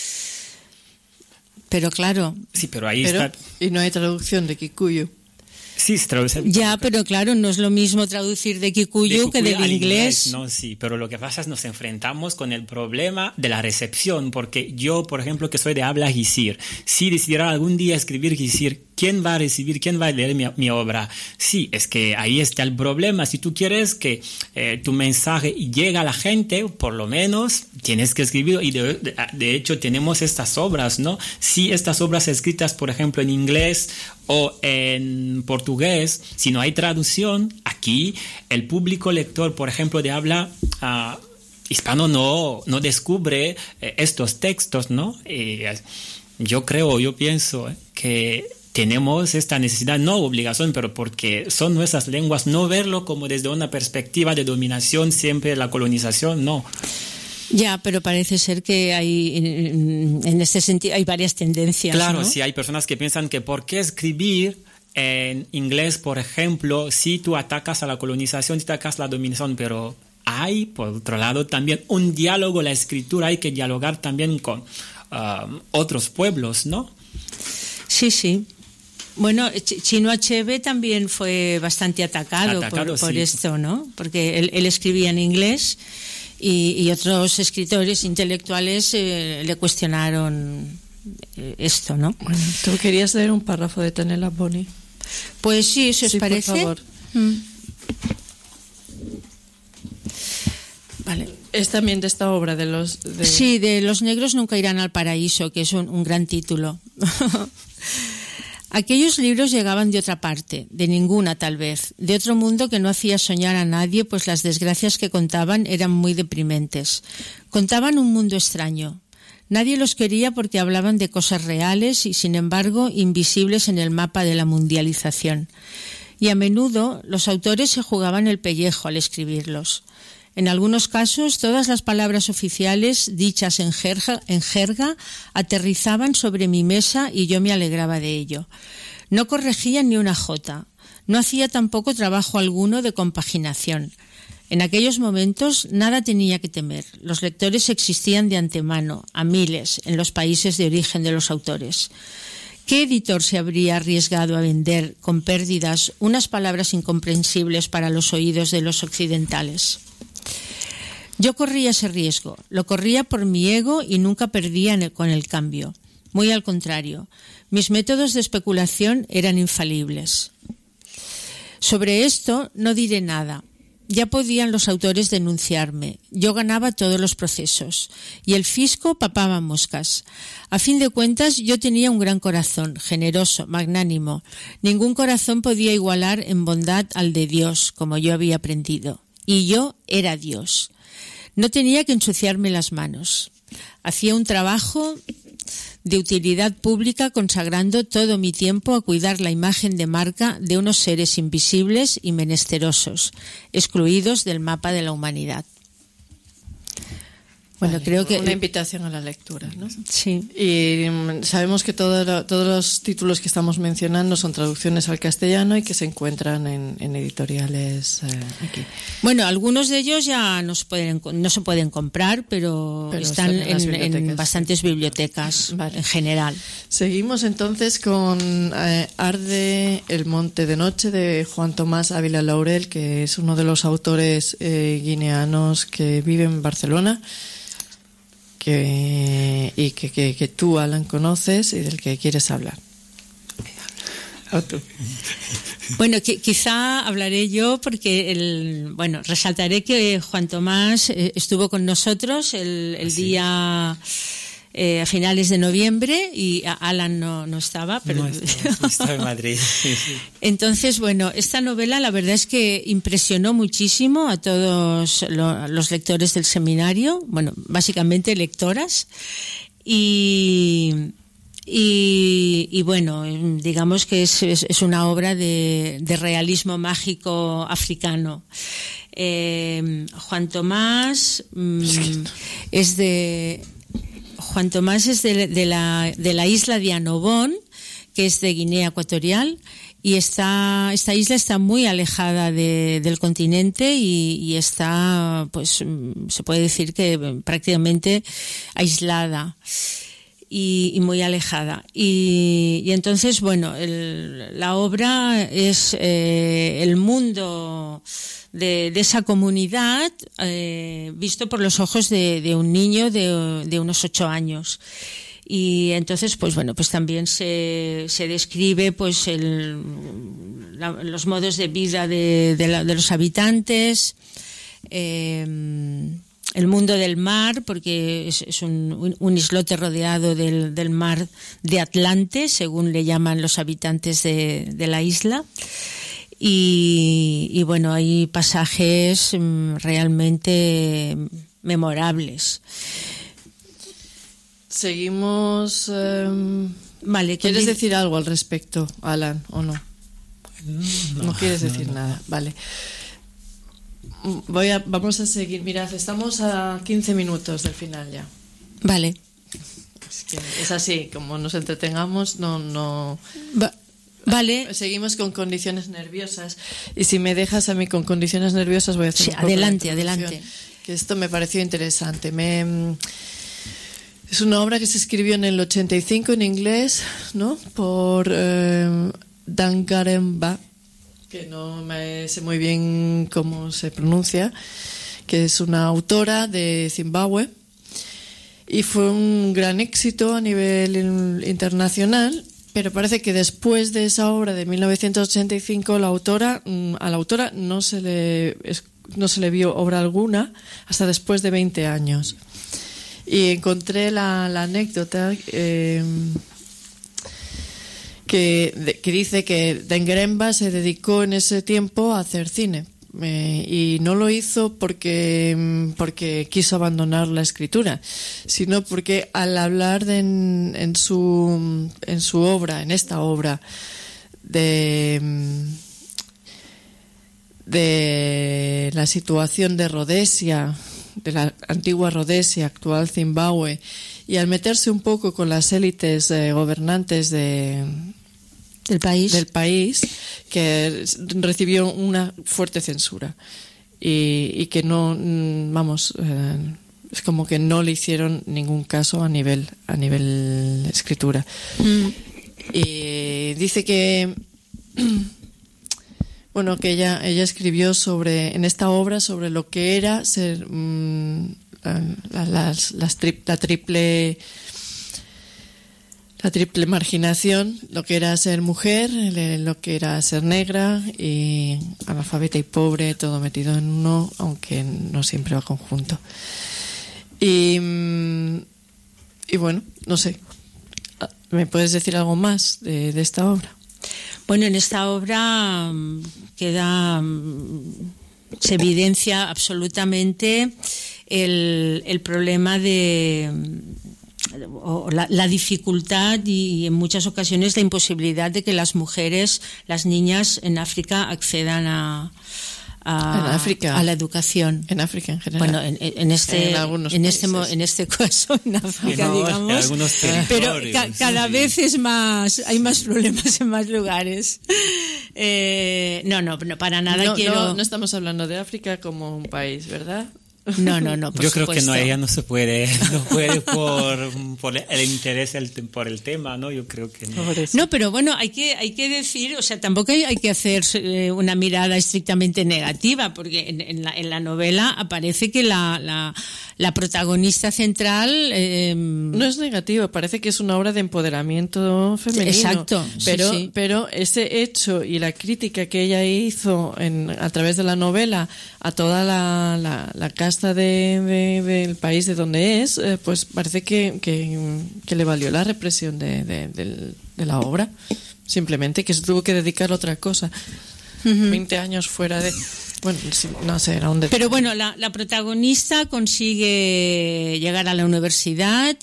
Pero claro... Sí, pero ahí pero, está... Y no hay traducción de Kikuyu. Sí, se traduce. Ya, pero claro, no es lo mismo traducir de Kikuyu, de que del inglés. inglés. No, sí, pero lo que pasa es que nos enfrentamos con el problema de la recepción, porque yo, por ejemplo, que soy de habla Gisir, si decidiera algún día escribir Gisir, ¿quién va a recibir, quién va a leer mi, mi obra? Sí, es que ahí está el problema. Si tú quieres que eh, tu mensaje llegue a la gente, por lo menos tienes que escribirlo. Y de, de, de hecho tenemos estas obras, ¿no? Si estas obras escritas, por ejemplo, en inglés o en portugués, si no hay traducción, aquí el público lector, por ejemplo, de habla uh, hispano no, no descubre eh, estos textos, ¿no? Eh, yo creo, yo pienso eh, que tenemos esta necesidad, no obligación, pero porque son nuestras lenguas, no verlo como desde una perspectiva de dominación, siempre la colonización, no. Ya, pero parece ser que hay, en, en este sentido, hay varias tendencias. Claro, ¿no? sí, hay personas que piensan que por qué escribir en inglés, por ejemplo, si tú atacas a la colonización, si atacas a la dominación, pero hay, por otro lado, también un diálogo, la escritura, hay que dialogar también con uh, otros pueblos, ¿no? Sí, sí. Bueno, Chinua Achebe también fue bastante atacado, atacado por, por sí. esto, ¿no? Porque él, él escribía en inglés y, y otros escritores intelectuales eh, le cuestionaron eh, esto, ¿no? Bueno, ¿tú querías leer un párrafo de Tanela Boni? Pues sí, ¿eso os sí, parece? Por favor. Mm. Vale. Es también de esta obra de los... De... Sí, de Los negros nunca irán al paraíso, que es un, un gran título. Aquellos libros llegaban de otra parte, de ninguna tal vez, de otro mundo que no hacía soñar a nadie, pues las desgracias que contaban eran muy deprimentes. Contaban un mundo extraño. Nadie los quería porque hablaban de cosas reales y, sin embargo, invisibles en el mapa de la mundialización. Y a menudo los autores se jugaban el pellejo al escribirlos. En algunos casos, todas las palabras oficiales dichas en jerga, en jerga aterrizaban sobre mi mesa y yo me alegraba de ello. No corregía ni una jota. No hacía tampoco trabajo alguno de compaginación. En aquellos momentos nada tenía que temer. Los lectores existían de antemano, a miles, en los países de origen de los autores. ¿Qué editor se habría arriesgado a vender con pérdidas unas palabras incomprensibles para los oídos de los occidentales? Yo corría ese riesgo, lo corría por mi ego y nunca perdía en el, con el cambio. Muy al contrario, mis métodos de especulación eran infalibles. Sobre esto no diré nada. Ya podían los autores denunciarme. Yo ganaba todos los procesos. Y el fisco papaba moscas. A fin de cuentas, yo tenía un gran corazón, generoso, magnánimo. Ningún corazón podía igualar en bondad al de Dios, como yo había aprendido. Y yo era Dios. No tenía que ensuciarme las manos. Hacía un trabajo de utilidad pública consagrando todo mi tiempo a cuidar la imagen de marca de unos seres invisibles y menesterosos, excluidos del mapa de la humanidad. Bueno, vale, creo que... Una invitación a la lectura, ¿no? Sí. Y sabemos que todo lo, todos los títulos que estamos mencionando son traducciones al castellano y que se encuentran en, en editoriales eh, aquí. Bueno, algunos de ellos ya no se pueden, no se pueden comprar, pero, pero están en, en, en bastantes bibliotecas, vale, en general. Seguimos entonces con eh, Arde el monte de noche, de Juan Tomás Ávila Laurel, que es uno de los autores eh, guineanos que vive en Barcelona. Que, y que, que, que tú, Alan, conoces y del que quieres hablar. Bueno, que, quizá hablaré yo porque, el, bueno, resaltaré que Juan Tomás eh, estuvo con nosotros el, el ¿sí? día... Eh, a finales de noviembre y Alan no, no estaba, pero no estaba, estaba en Madrid. Entonces, bueno, esta novela la verdad es que impresionó muchísimo a todos lo, los lectores del seminario, bueno, básicamente lectoras, y, y, y bueno, digamos que es, es, es una obra de, de realismo mágico africano. Eh, Juan Tomás mmm, es de... Juan Tomás es de, de, la, de la isla de Annobón, que es de Guinea Ecuatorial, y está, esta isla está muy alejada de, del continente y, y está, pues, se puede decir que prácticamente aislada. y, y muy alejada. Y, y entonces, bueno, el, la obra es eh, el mundo de, de esa comunidad eh, visto por los ojos de, de un niño de, de unos ocho años. Y entonces, pues bueno, pues también se, se describe pues el, la, los modos de vida de, de, la, de los habitantes, eh, el mundo del mar, porque es, es un, un islote rodeado del, del mar de Atlante, según le llaman los habitantes de, de la isla. Y, y bueno, hay pasajes um, realmente memorables. Seguimos. Eh, vale, ¿Quieres di- decir algo al respecto, Alan, o no? No, No quieres no, decir no. nada, vale. Voy a, vamos a seguir. Mirad, estamos a quince minutos del final ya. Vale. Es, que es así, como nos entretengamos, no, no. Va- vale. Seguimos con condiciones nerviosas. Y si me dejas a mí con condiciones nerviosas, voy a hacer Sí, un poco la adelante, introducción, adelante. Que esto me pareció interesante. Me. Es una obra que se escribió en el ochenta y cinco en inglés, ¿no? Por eh, Dangarembga, que no me sé muy bien cómo se pronuncia, que es una autora de Zimbabue, y fue un gran éxito a nivel internacional, pero parece que después de esa obra de mil novecientos ochenta y cinco la autora, a la autora no se le, no se le vio obra alguna hasta después de veinte años. Y encontré la, la anécdota eh, que, de, que dice que Dangarembga se dedicó en ese tiempo a hacer cine. Eh, y no lo hizo porque, porque quiso abandonar la escritura, sino porque al hablar de en, en, su, en su obra, en esta obra, de, de la situación de Rodesia, de la antigua Rodesia, actual Zimbabue, y al meterse un poco con las élites eh, gobernantes de, del país, del país, que recibió una fuerte censura y, y que no, vamos, eh, es como que no le hicieron ningún caso a nivel a nivel escritura. Mm. Y dice que bueno, que ella ella escribió sobre en esta obra sobre lo que era ser mmm, la, las, las tri, la triple la triple marginación, lo que era ser mujer, lo que era ser negra y analfabeta y pobre, todo metido en uno, aunque no siempre va conjunto. Y, y bueno, no sé, ¿me puedes decir algo más de, de esta obra? Bueno, en esta obra queda, se evidencia absolutamente el, el problema de o la, la dificultad y en muchas ocasiones la imposibilidad de que las mujeres, las niñas en África accedan a, a, en África, a la educación. En África en general. Bueno, en, en este en, en este en este caso en África, no, digamos, en pero ca, cada vez es más, hay más problemas en más lugares. Eh, no, no, no, para nada no, quiero. No, no estamos hablando de África como un país, ¿verdad? No, no, no. Por Yo creo supuesto. que no, ella no se puede, no puede por, por el interés el, por el tema, ¿no? Yo creo que no. No, pero bueno, hay que hay que decir, o sea, tampoco hay, hay que hacer eh, una mirada estrictamente negativa, porque en, en, la, en la novela aparece que la, la, la protagonista central eh, no es negativa, parece que es una obra de empoderamiento femenino. Exacto, pero sí, sí. pero ese hecho y la crítica que ella hizo en, a través de la novela a toda la, la, la casa de, de, del país de donde es, eh, pues parece que, que, que le valió la represión de, de, de, de la obra, simplemente que se tuvo que dedicar a otra cosa. Uh-huh. veinte años fuera de... Bueno, no sé, era un detalle. Pero bueno, la, la protagonista consigue llegar a la universidad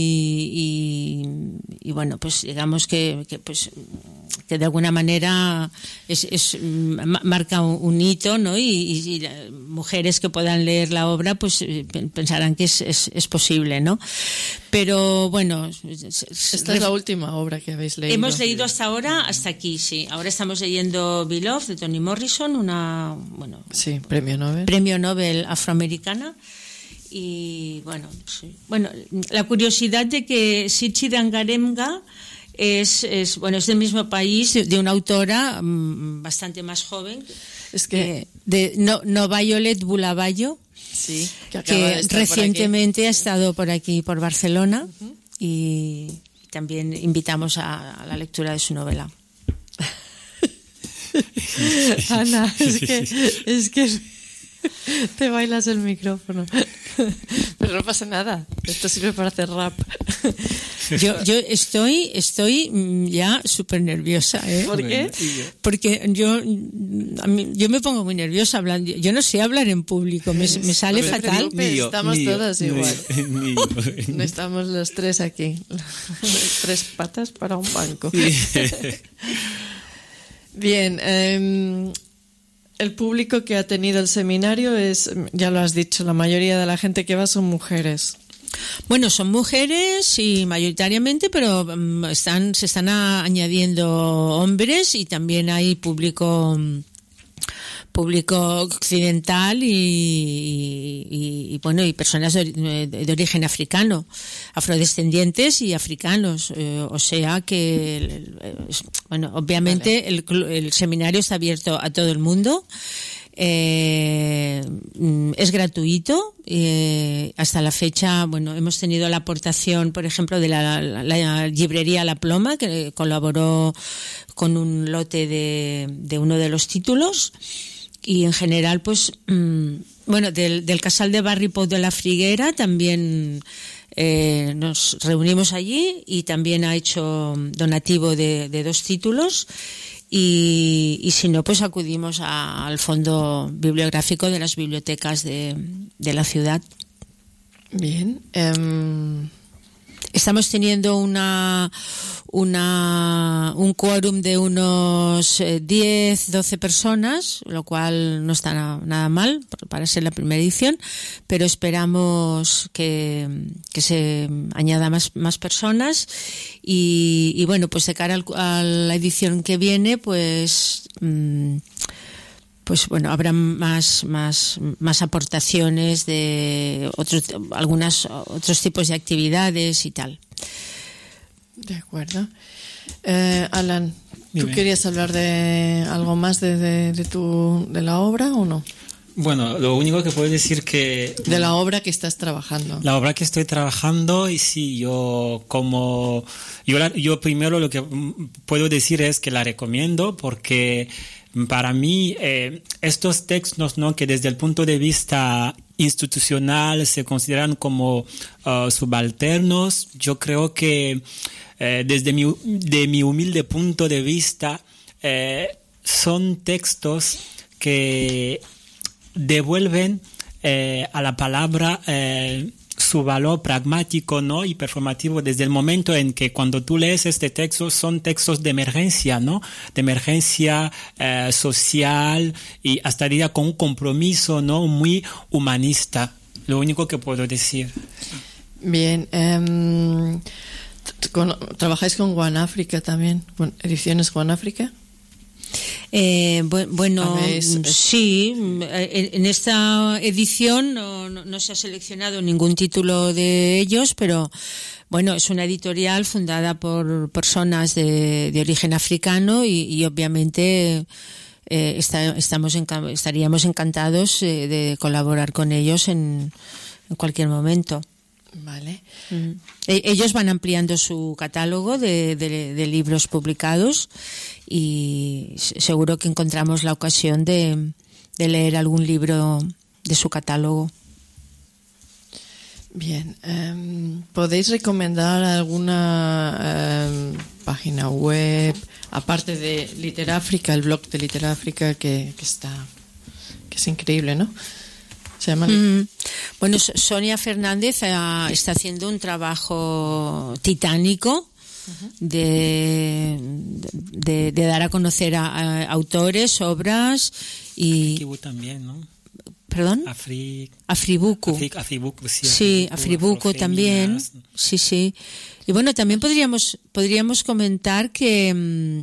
y, y, y bueno, pues digamos que, que pues que de alguna manera es, es marca un, un hito, ¿no? Y, y, y mujeres que puedan leer la obra pues pensarán que es, es, es posible, ¿no? Pero bueno, esta es la última obra que habéis leído. Hemos leído hasta ahora, hasta aquí, sí. Ahora estamos leyendo Beloved de Toni Morrison, una bueno, sí, premio Nobel, premio Nobel afroamericana. Y bueno, sí. Bueno, la curiosidad de que Sichi Dangarembga es, es, bueno, es del mismo país, de una autora mmm, bastante más joven, es que eh, de no, no Violet Bulabayo, sí, que, que recientemente ha estado por aquí, por Barcelona, uh-huh. y también invitamos a, a la lectura de su novela. Ana, es que, es que te bailas el micrófono. Pero no pasa nada. Esto sirve para hacer rap. Yo, yo estoy, estoy ya súper nerviosa, ¿eh? ¿Por qué? Porque yo, a mí, yo me pongo muy nerviosa hablando. Yo no sé hablar en público, me, me sale no fatal. Mío, estamos mío, todas igual. Mío, no estamos los tres aquí. Tres patas para un banco. Sí. Bien. Eh, El público que ha tenido el seminario es, ya lo has dicho, la mayoría de la gente que va son mujeres. Bueno, son mujeres y mayoritariamente, pero um, están, se están a, añadiendo hombres y también hay público público occidental y, y, y bueno y personas de, de, de origen africano, afrodescendientes y africanos, eh, o sea que el, bueno obviamente vale. el, el seminario está abierto a todo el mundo. Eh, es gratuito, eh, hasta la fecha, bueno, hemos tenido la aportación, por ejemplo, de la, la, la librería La Ploma, que colaboró con un lote de, de uno de los títulos, y en general, pues, mmm, bueno, del, del Casal de Barri Pou de la Friguera también eh, nos reunimos allí y también ha hecho donativo de, de dos títulos. Y, y si no, pues acudimos a, al fondo bibliográfico de las bibliotecas de, de la ciudad. Bien. Um... Estamos teniendo una, una un quórum de unos eh, diez, doce personas, lo cual no está na, nada mal para ser la primera edición, pero esperamos que, que se añada más, más personas y, y bueno, pues de cara al, a la edición que viene, pues... Mmm, pues bueno, habrá más más más aportaciones de otros algunas otros tipos de actividades y tal. De acuerdo. Eh, Alan, ¿tú Dime. querías hablar de algo más de, de, de tu de la obra o no? Bueno, lo único que puedo decir que... De la obra que estás trabajando. La obra que estoy trabajando, y sí, yo como... Yo, la, yo primero lo que puedo decir es que la recomiendo porque para mí eh, estos textos, ¿no?, que desde el punto de vista institucional se consideran como uh, subalternos, yo creo que eh, desde mi, de mi humilde punto de vista eh, son textos que devuelven eh, a la palabra eh, su valor pragmático, ¿no?, y performativo desde el momento en que cuando tú lees este texto son textos de emergencia, ¿no?, de emergencia eh, social y hasta diría con un compromiso, ¿no?, muy humanista. Lo único que puedo decir. Bien. Um, con, ¿Trabajáis con One Africa también? ¿Con ediciones One Africa? Eh, bueno, es, es... sí, en esta edición no, no, no se ha seleccionado ningún título de ellos, pero bueno, es una editorial fundada por personas de, de origen africano y, y obviamente eh, está, estamos enca- estaríamos encantados eh, de colaborar con ellos en, en cualquier momento. Vale. Mm. Ellos van ampliando su catálogo de, de, de libros publicados y seguro que encontramos la ocasión de, de leer algún libro de su catálogo. Bien. Um, ¿Podéis recomendar alguna um, página web, aparte de Literáfrica, el blog de Literáfrica, que, que está, que es increíble, ¿no? Se llama... Mm. Bueno, Sonia Fernández uh, está haciendo un trabajo titánico uh-huh. de, de, de dar a conocer a, a autores, obras y... Kibu también, ¿no? ¿Perdón? Afri... Afribuku. Afri... Afribuku, sí. Sí, Afribuku también. Sí, sí. Y bueno, también podríamos podríamos comentar que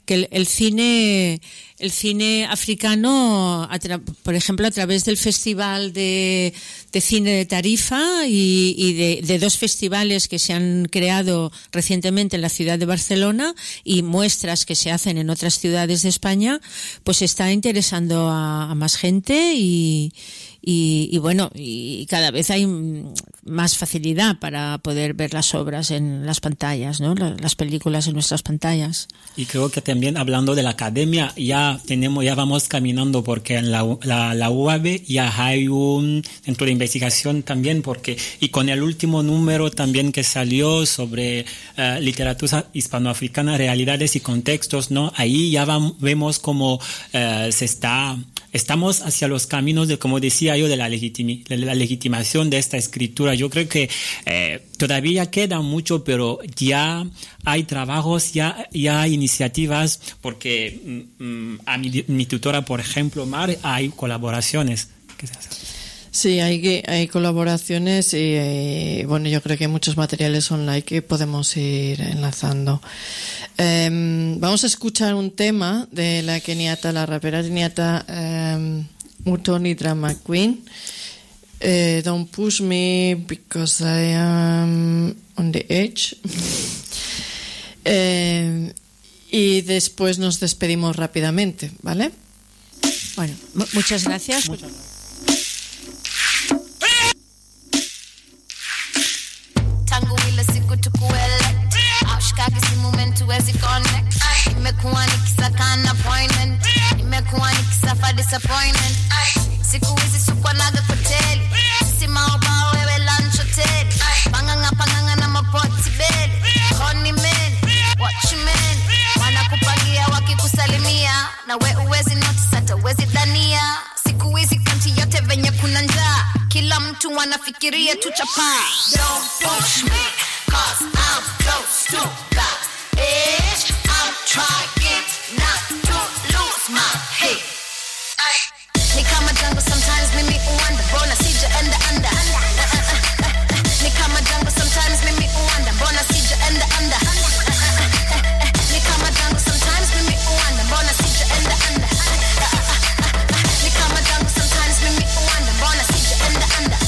que el, el cine el cine africano, a tra- por ejemplo, a través del Festival de, de Cine de Tarifa y, y de, de dos festivales que se han creado recientemente en la ciudad de Barcelona y muestras que se hacen en otras ciudades de España, pues está interesando a, a más gente y Y, y bueno, y cada vez hay más facilidad para poder ver las obras en las pantallas, ¿no? Las películas en nuestras pantallas. Y creo que también hablando de la academia, ya tenemos, ya vamos caminando porque en la, la, la U A B ya hay un centro de investigación también, porque, y con el último número también que salió sobre uh, literatura hispanoafricana, realidades y contextos, ¿no? Ahí ya vamos, vemos cómo uh, se está, estamos hacia los caminos de, como decía yo, de la, legitimi, de la legitimación de esta escritura. Yo creo que eh, todavía queda mucho, pero ya hay trabajos, ya, ya hay iniciativas, porque mm, a mi, mi tutora, por ejemplo, Mar, hay colaboraciones que se hacen. Sí, hay, hay colaboraciones y, eh, bueno, yo creo que hay muchos materiales online que podemos ir enlazando. Eh, vamos a escuchar un tema de la keniata, la rapera keniata eh, Muthoni Drama Queen. Eh, Don't push me because I am on the edge. eh, y después nos despedimos rápidamente, ¿vale? Bueno, m- muchas gracias. Muchas gracias. Imekuwa nikisaka na appointment, imekuwa nikisafa disappointment. Siku hizi sukwanaga koteli, sisi maoba wewe lunch hotel. Panganga panganga na mapoti bed, honey men, watchmen. Wanakupangia wakikusalimia, na we uwezi notice hata uwezi dhania. Siku hizi kanti yote venye kuna njaa, kila mtu wanafikiria tu chapa. Don't push me, cause I'm close to that edge. I'm trying not to lose my head. Ni kama jungle sometimes mimi uwanda, mbona sijaenda under. Ni kama jungle sometimes mimi uwanda, mbona sijaenda under. Ni kama jungle sometimes mimi uwanda, mbona sijaenda under. Ni kama jungle sometimes mimi uwanda, mbona sijaenda under.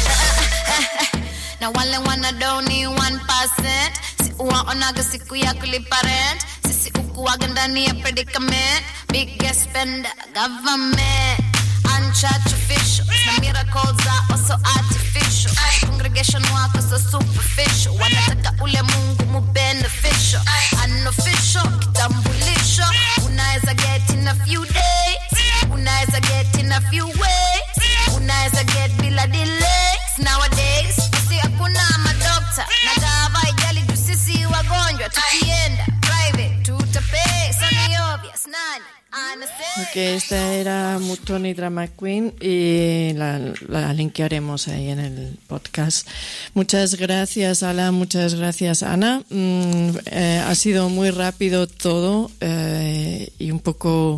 Na wale wanadoni one percent, si uwaonaga siku ya kulipa rent. Sisi ukuwaga ndani ya predicament, biggest spender government. Unchurch officials, na miracles are also artificial. Congregation wako so superficial, wanataka ule Mungu mu beneficial. Unofficial, kitambulisho, unaweza get in a few days, unaweza get in a few ways, unaweza get bila delays. Nowadays, sisi hakuna madokta, na gava ijali juu sisi wagonjwa, tukienda private, tutapay, so ni obvious, nani? Ok, esta era Muthoni Drama Queen y la, la linkearemos ahí en el podcast. Muchas gracias, Ala, muchas gracias, Ana. Mm, eh, ha sido muy rápido todo eh, y un poco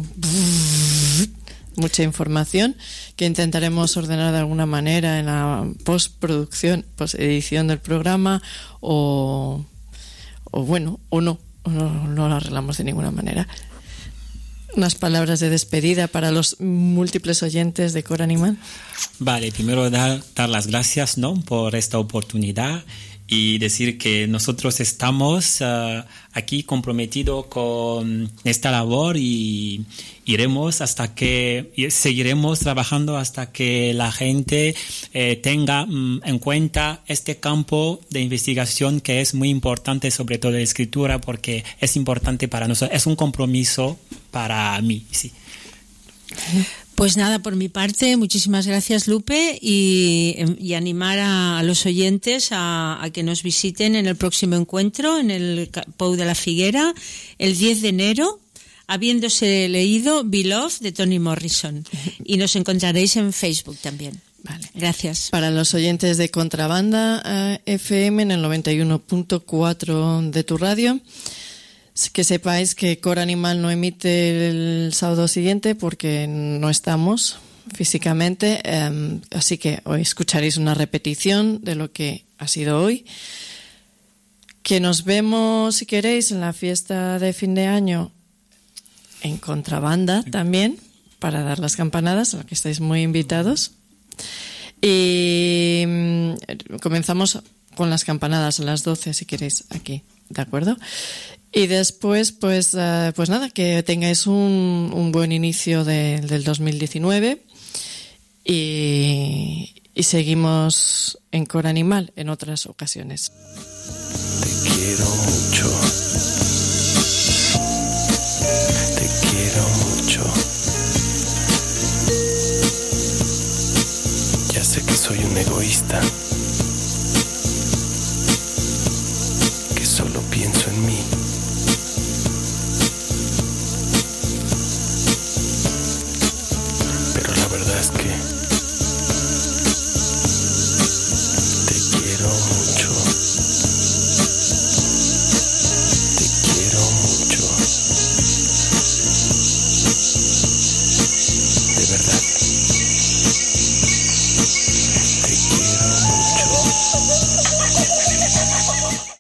mucha información que intentaremos ordenar de alguna manera en la postproducción, postedición del programa o, o bueno, o no, o no, no lo arreglamos de ninguna manera. Unas palabras de despedida para los múltiples oyentes de Cor Animal. Vale, primero dar, dar las gracias, ¿no?, por esta oportunidad y decir que nosotros estamos uh, aquí comprometidos con esta labor y iremos hasta que, y seguiremos trabajando hasta que la gente eh, tenga mm, en cuenta este campo de investigación que es muy importante, sobre todo de escritura, porque es importante para nosotros, es un compromiso para mí, sí. Pues nada, por mi parte, muchísimas gracias, Lupe, y, y animar a, a los oyentes a, a que nos visiten en el próximo encuentro en el Pou de la Figuera el diez de enero, habiéndose leído Beloved de Toni Morrison, y nos encontraréis en Facebook también. Vale, gracias. Para los oyentes de Contrabanda eh, F M en el noventa y uno punto cuatro de tu radio, que sepáis que Cor Animal no emite el sábado siguiente porque no estamos físicamente, eh, así que hoy escucharéis una repetición de lo que ha sido hoy. Que nos vemos, si queréis, en la fiesta de fin de año en contrabanda también, para dar las campanadas, a la que estáis muy invitados. Y mm, comenzamos con las campanadas a las doce, si queréis, aquí, ¿de acuerdo? Y después, pues, uh, pues nada, que tengáis un, un buen inicio de, del dos mil diecinueve y, y seguimos en Cor Animal en otras ocasiones. Te quiero mucho. Te quiero mucho. Ya sé que soy un egoísta.